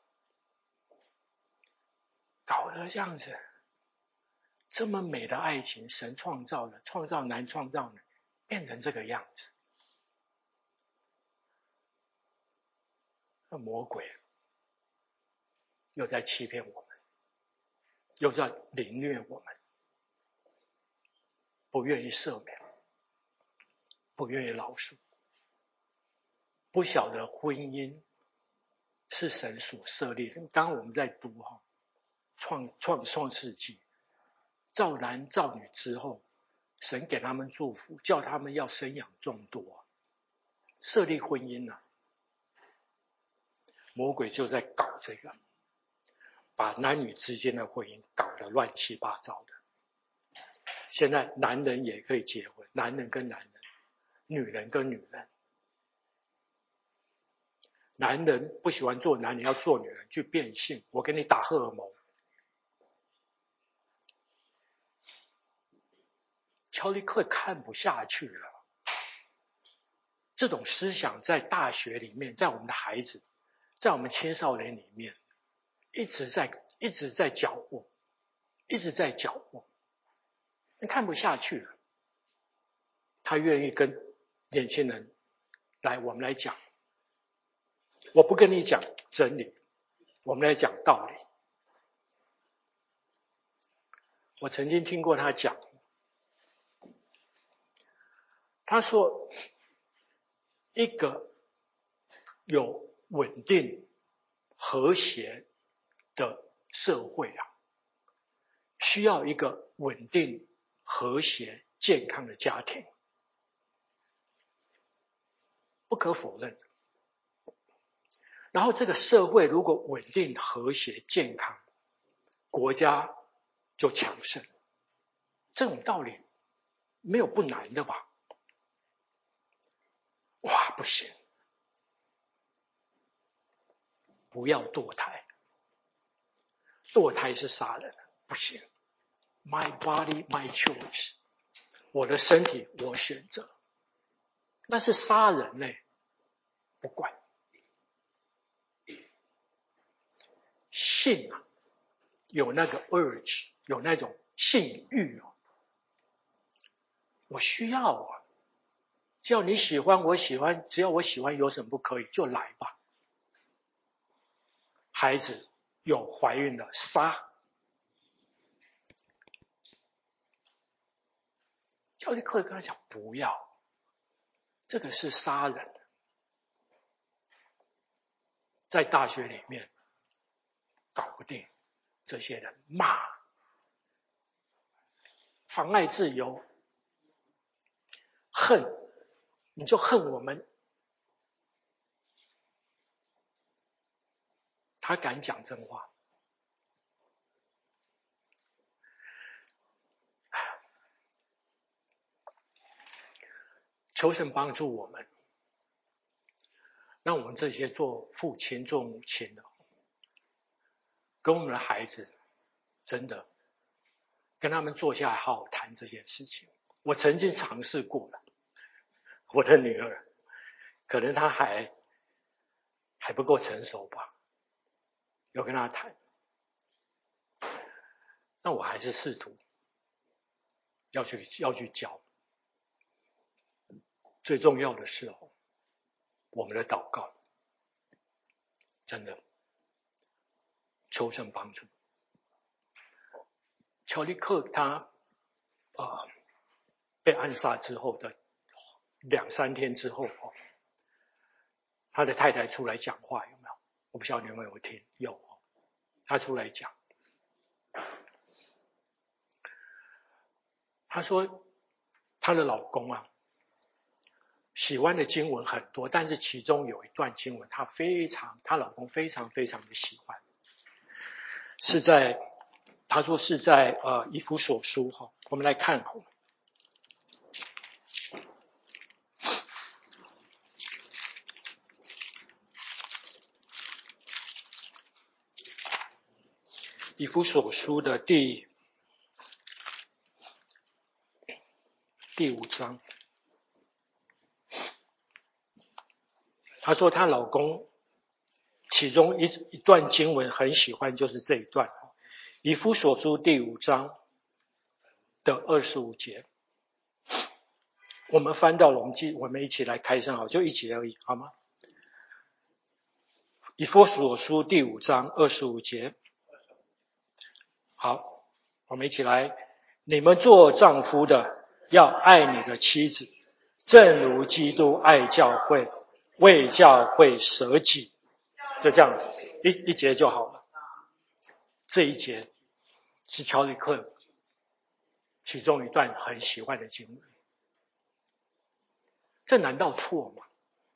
搞得这样子，这么美的爱情，神创造的，创造男创造女，变成这个样子。那魔鬼又在欺骗我们，又在凌虐我们。 不愿意赦免，不愿意饶恕，不晓得婚姻是神所设立的。当我们在读创世纪，造男造女之后，神给他们祝福，叫他们要生养众多，设立婚姻啊。魔鬼就在搞这个，把男女之间的婚姻搞得乱七八糟的。现在男人也可以结婚，男人跟男人，女人跟女人。男人不喜欢做男人，要做女人，去变性，我给你打荷尔蒙。乔利克看不下去了，这种思想在大学里面，在我们的孩子，在我们青少年里面，一直在搅和，一直在搅和。你看不下去了，他愿意跟年轻人我们来讲，我不跟你讲真理，我们来讲道理。我曾经听过他讲，他说一个有稳定和谐的社会啊，需要一个稳定和谐健康的家庭，不可否认。然后这个社会如果稳定和谐健康，国家就强盛。这种道理没有不难的吧？哇，不行，不要堕胎，堕胎是杀人，不行。My body, my choice， 我的身体我选择，那是杀人呢，不管。性啊，有那个 urge， 有那种性欲哦，我需要啊，只要你喜欢，我喜欢，只要我喜欢，有什么不可以？就来吧。孩子有怀孕的杀。教育课跟他讲不要，这个是杀人。在大学里面搞不定，这些人骂，妨碍自由，恨，你就恨我们。他敢讲真话。求神帮助我们，让我们这些做父亲做母亲的，跟我们的孩子真的跟他们坐下来好好谈这件事情。我曾经尝试过了，我的女儿可能她还不够成熟吧，有跟她谈，但我还是试图要去教。最重要的是我们的祷告，真的求神帮助。乔利克他被暗杀之后的2-3天之后，他的太太出来讲话，有没有？我不晓得你们有没有听？有，他出来讲，他说他的老公啊，喜欢的经文很多，但是其中有一段经文，她老公非常非常的喜欢，他说是在以弗所书哈，我们来看哈。以弗所书的第5章，她说她老公其中一段经文很喜欢，就是这一段。以弗所书第5章的25节，我们翻到了，我们一起来开声好，就一节而已，好吗？以弗所书第5章25节，好，我们一起来。你们做丈夫的要爱你的妻子，正如基督爱教会，为教会舍己。就这样子，一节就好了。这一节是乔里克其中一段很喜欢的经文。这难道错吗？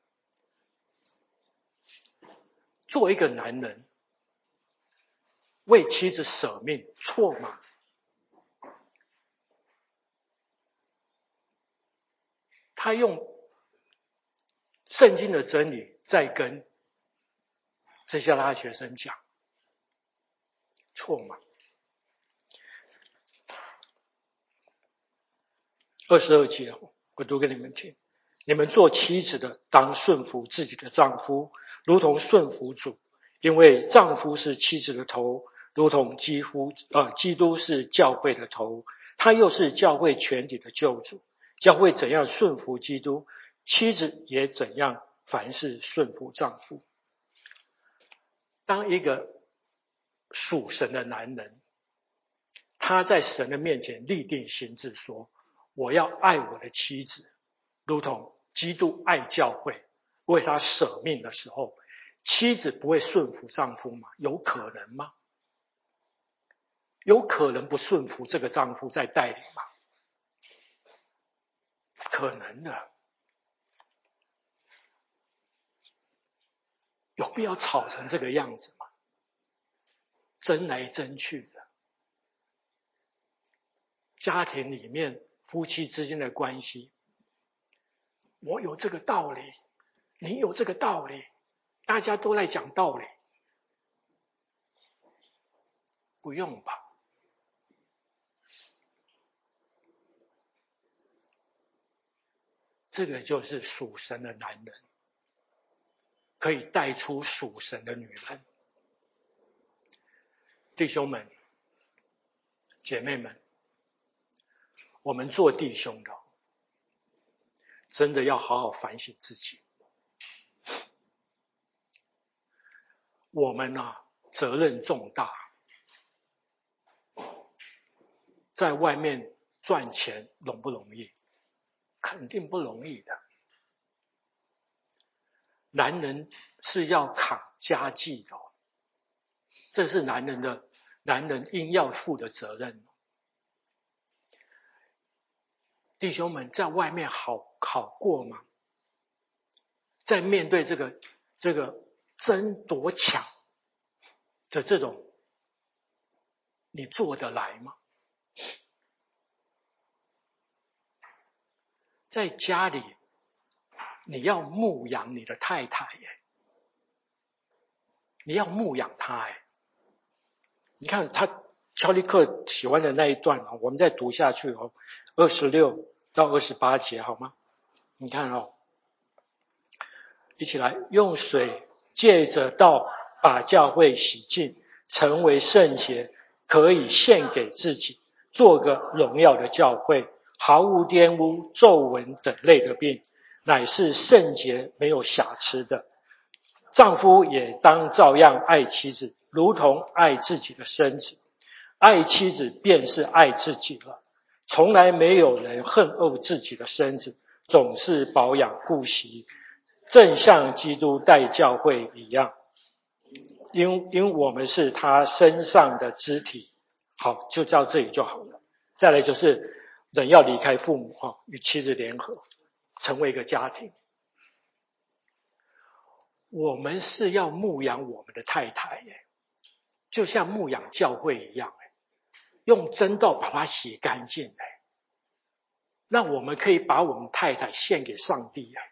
作为一个男人，为妻子舍命，错吗？他用圣经的真理在跟这些拉学生讲，错吗？22节，我读给你们听。你们做妻子的，当顺服自己的丈夫，如同顺服主，因为丈夫是妻子的头，如同基督是教会的头，他又是教会全体的救主。教会怎样顺服基督，妻子也怎样凡事顺服丈夫。当一个属神的男人，他在神的面前立定心志说，我要爱我的妻子，如同基督爱教会，为他舍命的时候，妻子不会顺服丈夫吗？有可能吗？有可能不顺服这个丈夫在带领吗？可能的。有必要吵成这个样子吗？争来争去的，家庭里面夫妻之间的关系，我有这个道理，你有这个道理，大家都来讲道理，不用吧？这个就是属神的男人，可以带出属神的女人。弟兄们姐妹们，我们做弟兄的真的要好好反省自己。我们责任重大，在外面赚钱容不容易？肯定不容易的。男人是要扛家计的，这是男人应要负的责任。弟兄们，在外面好过吗？在面对这个争夺抢的这种，你做得来吗？在家里，你要牧养你的太太耶，你要牧养她耶。你看乔利克喜欢的那一段我们再读下去26到28节好吗？你看一起来，用水借着道把教会洗净，成为圣洁，可以献给自己，做个荣耀的教会，毫无玷污、皱纹等类的病，乃是圣洁没有瑕疵的。丈夫也当照样爱妻子，如同爱自己的身子。爱妻子便是爱自己了。从来没有人恨恶自己的身子，总是保养顾惜，正像基督待教会一样，因我们是他身上的肢体。好，就到这里就好了。再来就是人要离开父母与妻子联合，成为一个家庭。我们是要牧养我们的太太耶，就像牧养教会一样耶，用真道把它洗干净耶，让我们可以把我们太太献给上帝耶。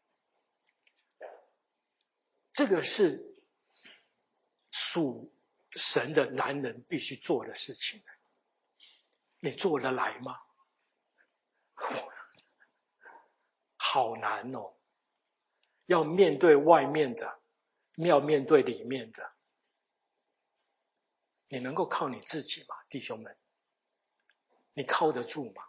这个是属神的男人必须做的事情，你做得来吗？好难哦，要面对外面的，要面对里面的，你能够靠你自己吗？弟兄们，你靠得住吗？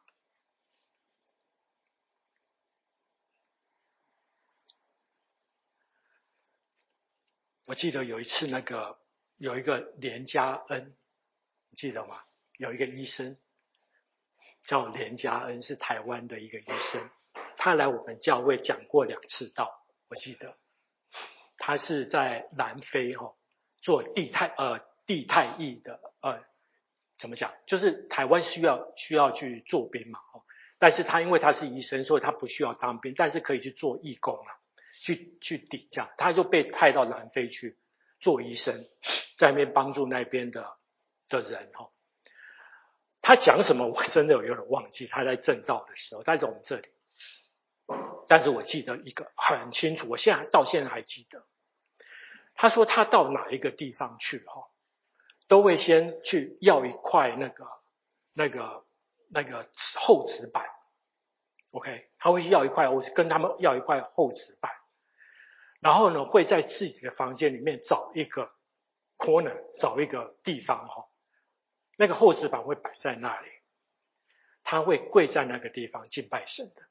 我记得有一次有一个连家恩，你记得吗？有一个医生叫连家恩，是台湾的一个医生，他来我们教会讲过2次道，我记得他是在南非做地太役的怎么讲，就是台湾需要去做兵嘛但是因为他是医生，所以他不需要当兵，但是可以去做义工啊，去抵这样，他就被派到南非去做医生，在那边帮助那边的人他讲什么我真的有点忘记，他在正道的时候，在我们这里，但是我记得一个很清楚，我到现在还记得。他说他到哪一个地方去都会先去要一块那个厚纸板 ，OK， 他会要一块，我跟他们要一块厚纸板，然后呢会在自己的房间里面找一个 corner， 找一个地方那个厚纸板会摆在那里，他会跪在那个地方敬拜神的，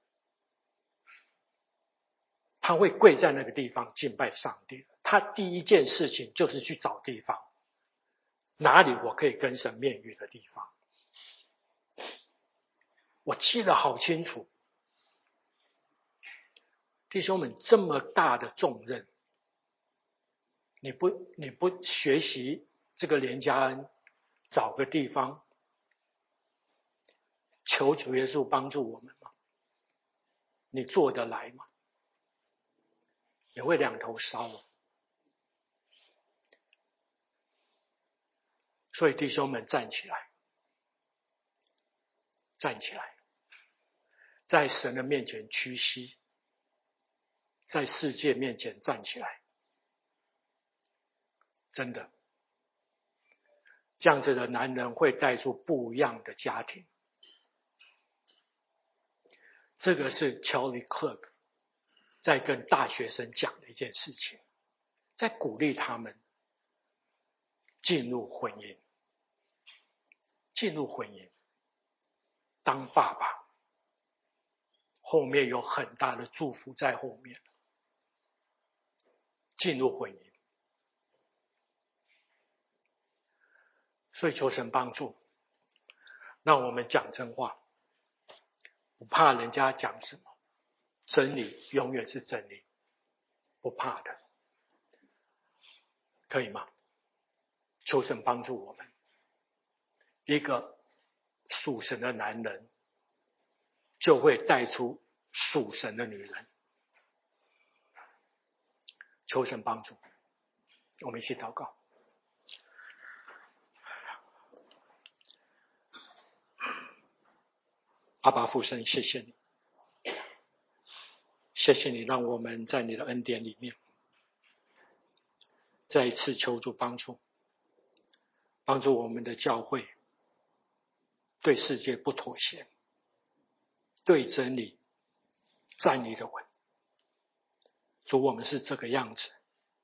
他会跪在那个地方敬拜上帝的。他第一件事情就是去找地方，哪里我可以跟神面语的地方。我记得好清楚，弟兄们，这么大的重任，你不学习这个连家恩，找个地方求主耶稣帮助我们吗？你做得来吗？也会两头烧所以弟兄们站起来，站起来，在神的面前屈膝，在世界面前站起来。真的，这样子的男人会带出不一样的家庭。这个是 Charlie Clerk 在跟大学生讲的一件事情，在鼓励他们进入婚姻，当爸爸，后面有很大的祝福在后面。进入婚姻，所以求神帮助，让我们讲真话，不怕人家讲什么，真理永远是真理，不怕的，可以吗？求神帮助我们，一个属神的男人就会带出属神的女人。求神帮助，我们一起祷告。阿爸父神，谢谢你，谢谢你让我们在你的恩典里面再一次求主帮助我们的教会对世界不妥协，对真理站立的稳。主，我们是这个样子，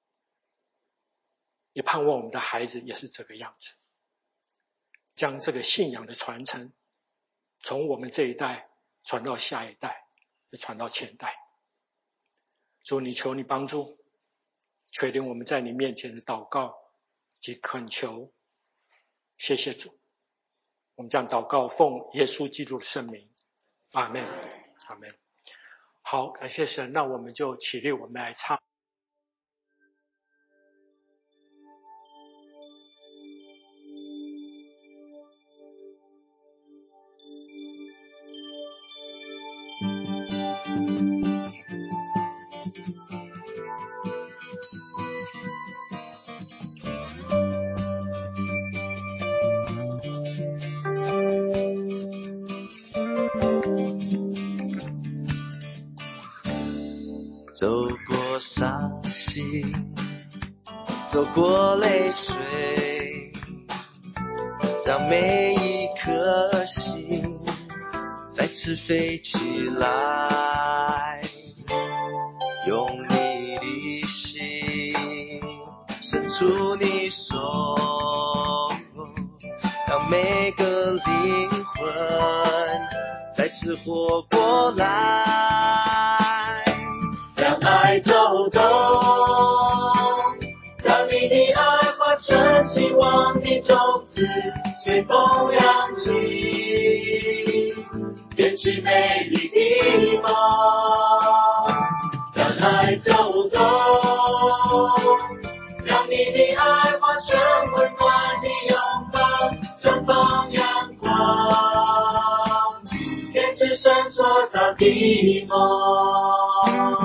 也盼望我们的孩子也是这个样子，将这个信仰的传承从我们这一代传到下一代，传到前代。主，你求你帮助，确定我们在你面前的祷告及恳求。谢谢主，我们这样祷告，奉耶稣基督的圣名，阿们，阿们。好，感谢神，那我们就起立，我们来唱。 走过伤心，走过泪水，让每一颗心再次飞起来，用你的心伸出你手，让每个灵魂再次活过来，让爱走动，让你的爱化成希望的种子，随风扬起， 的爱化成温暖的拥抱，绽放阳光，坚持神所造的梦。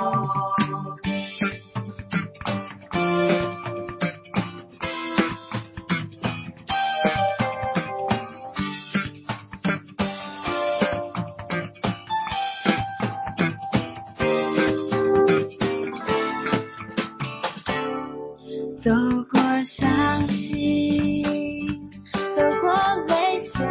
走过伤心，走过泪水，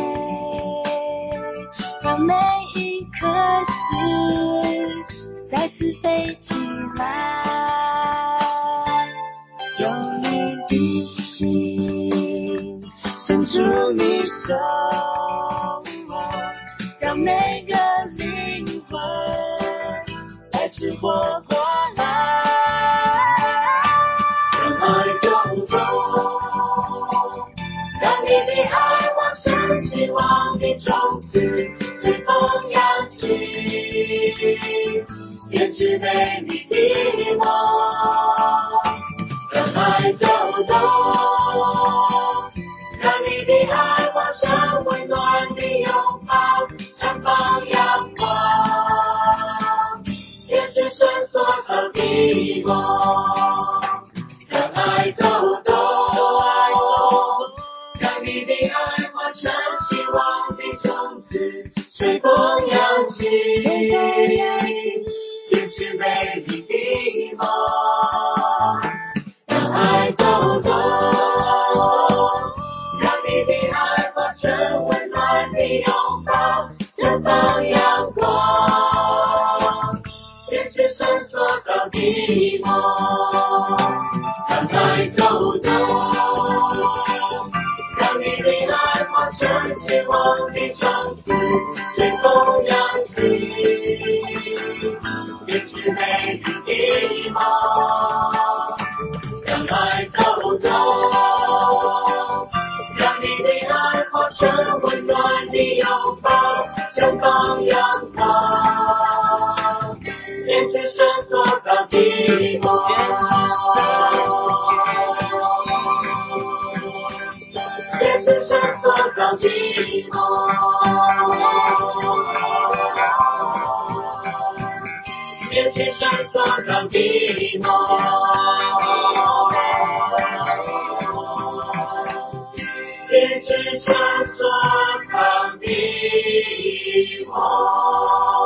让每一颗心再次飞起来，用你的心伸出你手，让每个灵魂再次活过来。让你的爱化成希望的种子，随风扬起，编织美丽的梦。让爱走动，让你的爱化成温暖的拥抱，绽放阳光，编织神所造的梦。让爱走动，让你的爱化成希望的种子，随风扬起，编织美丽的梦。让爱走动，让你的爱化成温暖的拥抱，绽放阳光，编织神所造的梦。让爱走动，让你的爱化成希望的种子，随风扬起，编织美丽的梦。让爱走动，让你的爱化成温暖的拥抱，绽放阳光，编织神所造的梦。编织神所造的梦，编织神所造的梦，编织神所造的梦。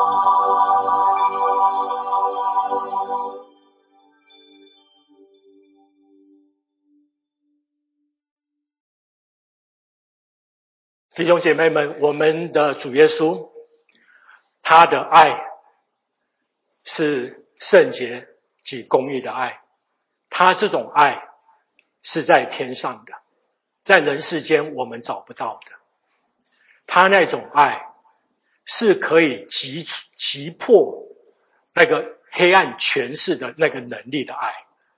弟兄姐妹们，我们的主耶稣，他的爱是圣洁及公义的爱，他这种爱是在天上的，在人世间我们找不到的。他那种爱是可以击破那个黑暗权势的那个能力的爱。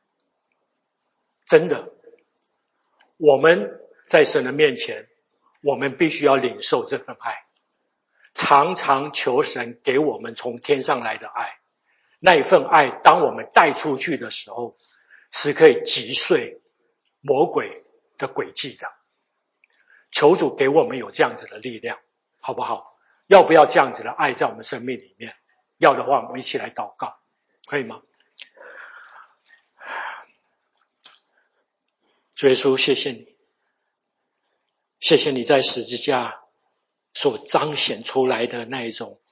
真的，我们在神的面前，我们必须要领受这份爱，常常求神给我们从天上来的爱。那一份爱当我们带出去的时候，是可以击碎魔鬼的诡计的。求主给我们有这样子的力量，好不好？要不要这样子的爱在我们生命里面？要的话，我们一起来祷告，可以吗？主耶稣，谢谢你，谢谢你在十字架所彰显出来的那一种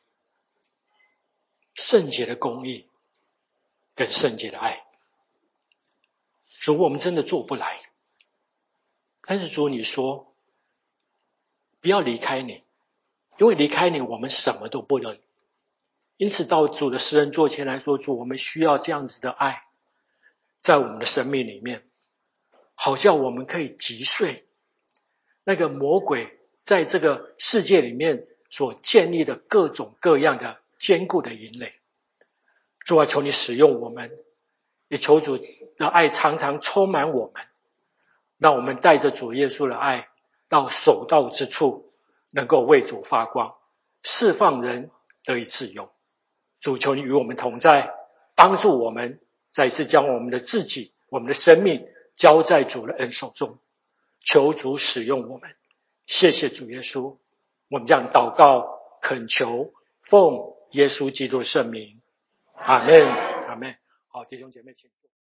圣洁的公义跟圣洁的爱。主，我们真的做不来，但是主你说不要离开你，因为离开你我们什么都不能。因此到主的施恩座前来说，主，我们需要这样子的爱在我们的生命里面，好叫我们可以击碎那个魔鬼在这个世界里面所建立的各种各样的坚固的营垒。主啊，求你使用我们，也求主的爱常常充满我们，让我们带着主耶稣的爱到所到之处，能够为主发光，释放人得以自由。主，求你与我们同在，帮助我们再一次将我们的自己、我们的生命交在主的恩手中，求主使用我们。谢谢主耶稣，我们这样祷告恳求，奉耶稣基督的圣名，阿们，阿们。好，弟兄姐妹请坐。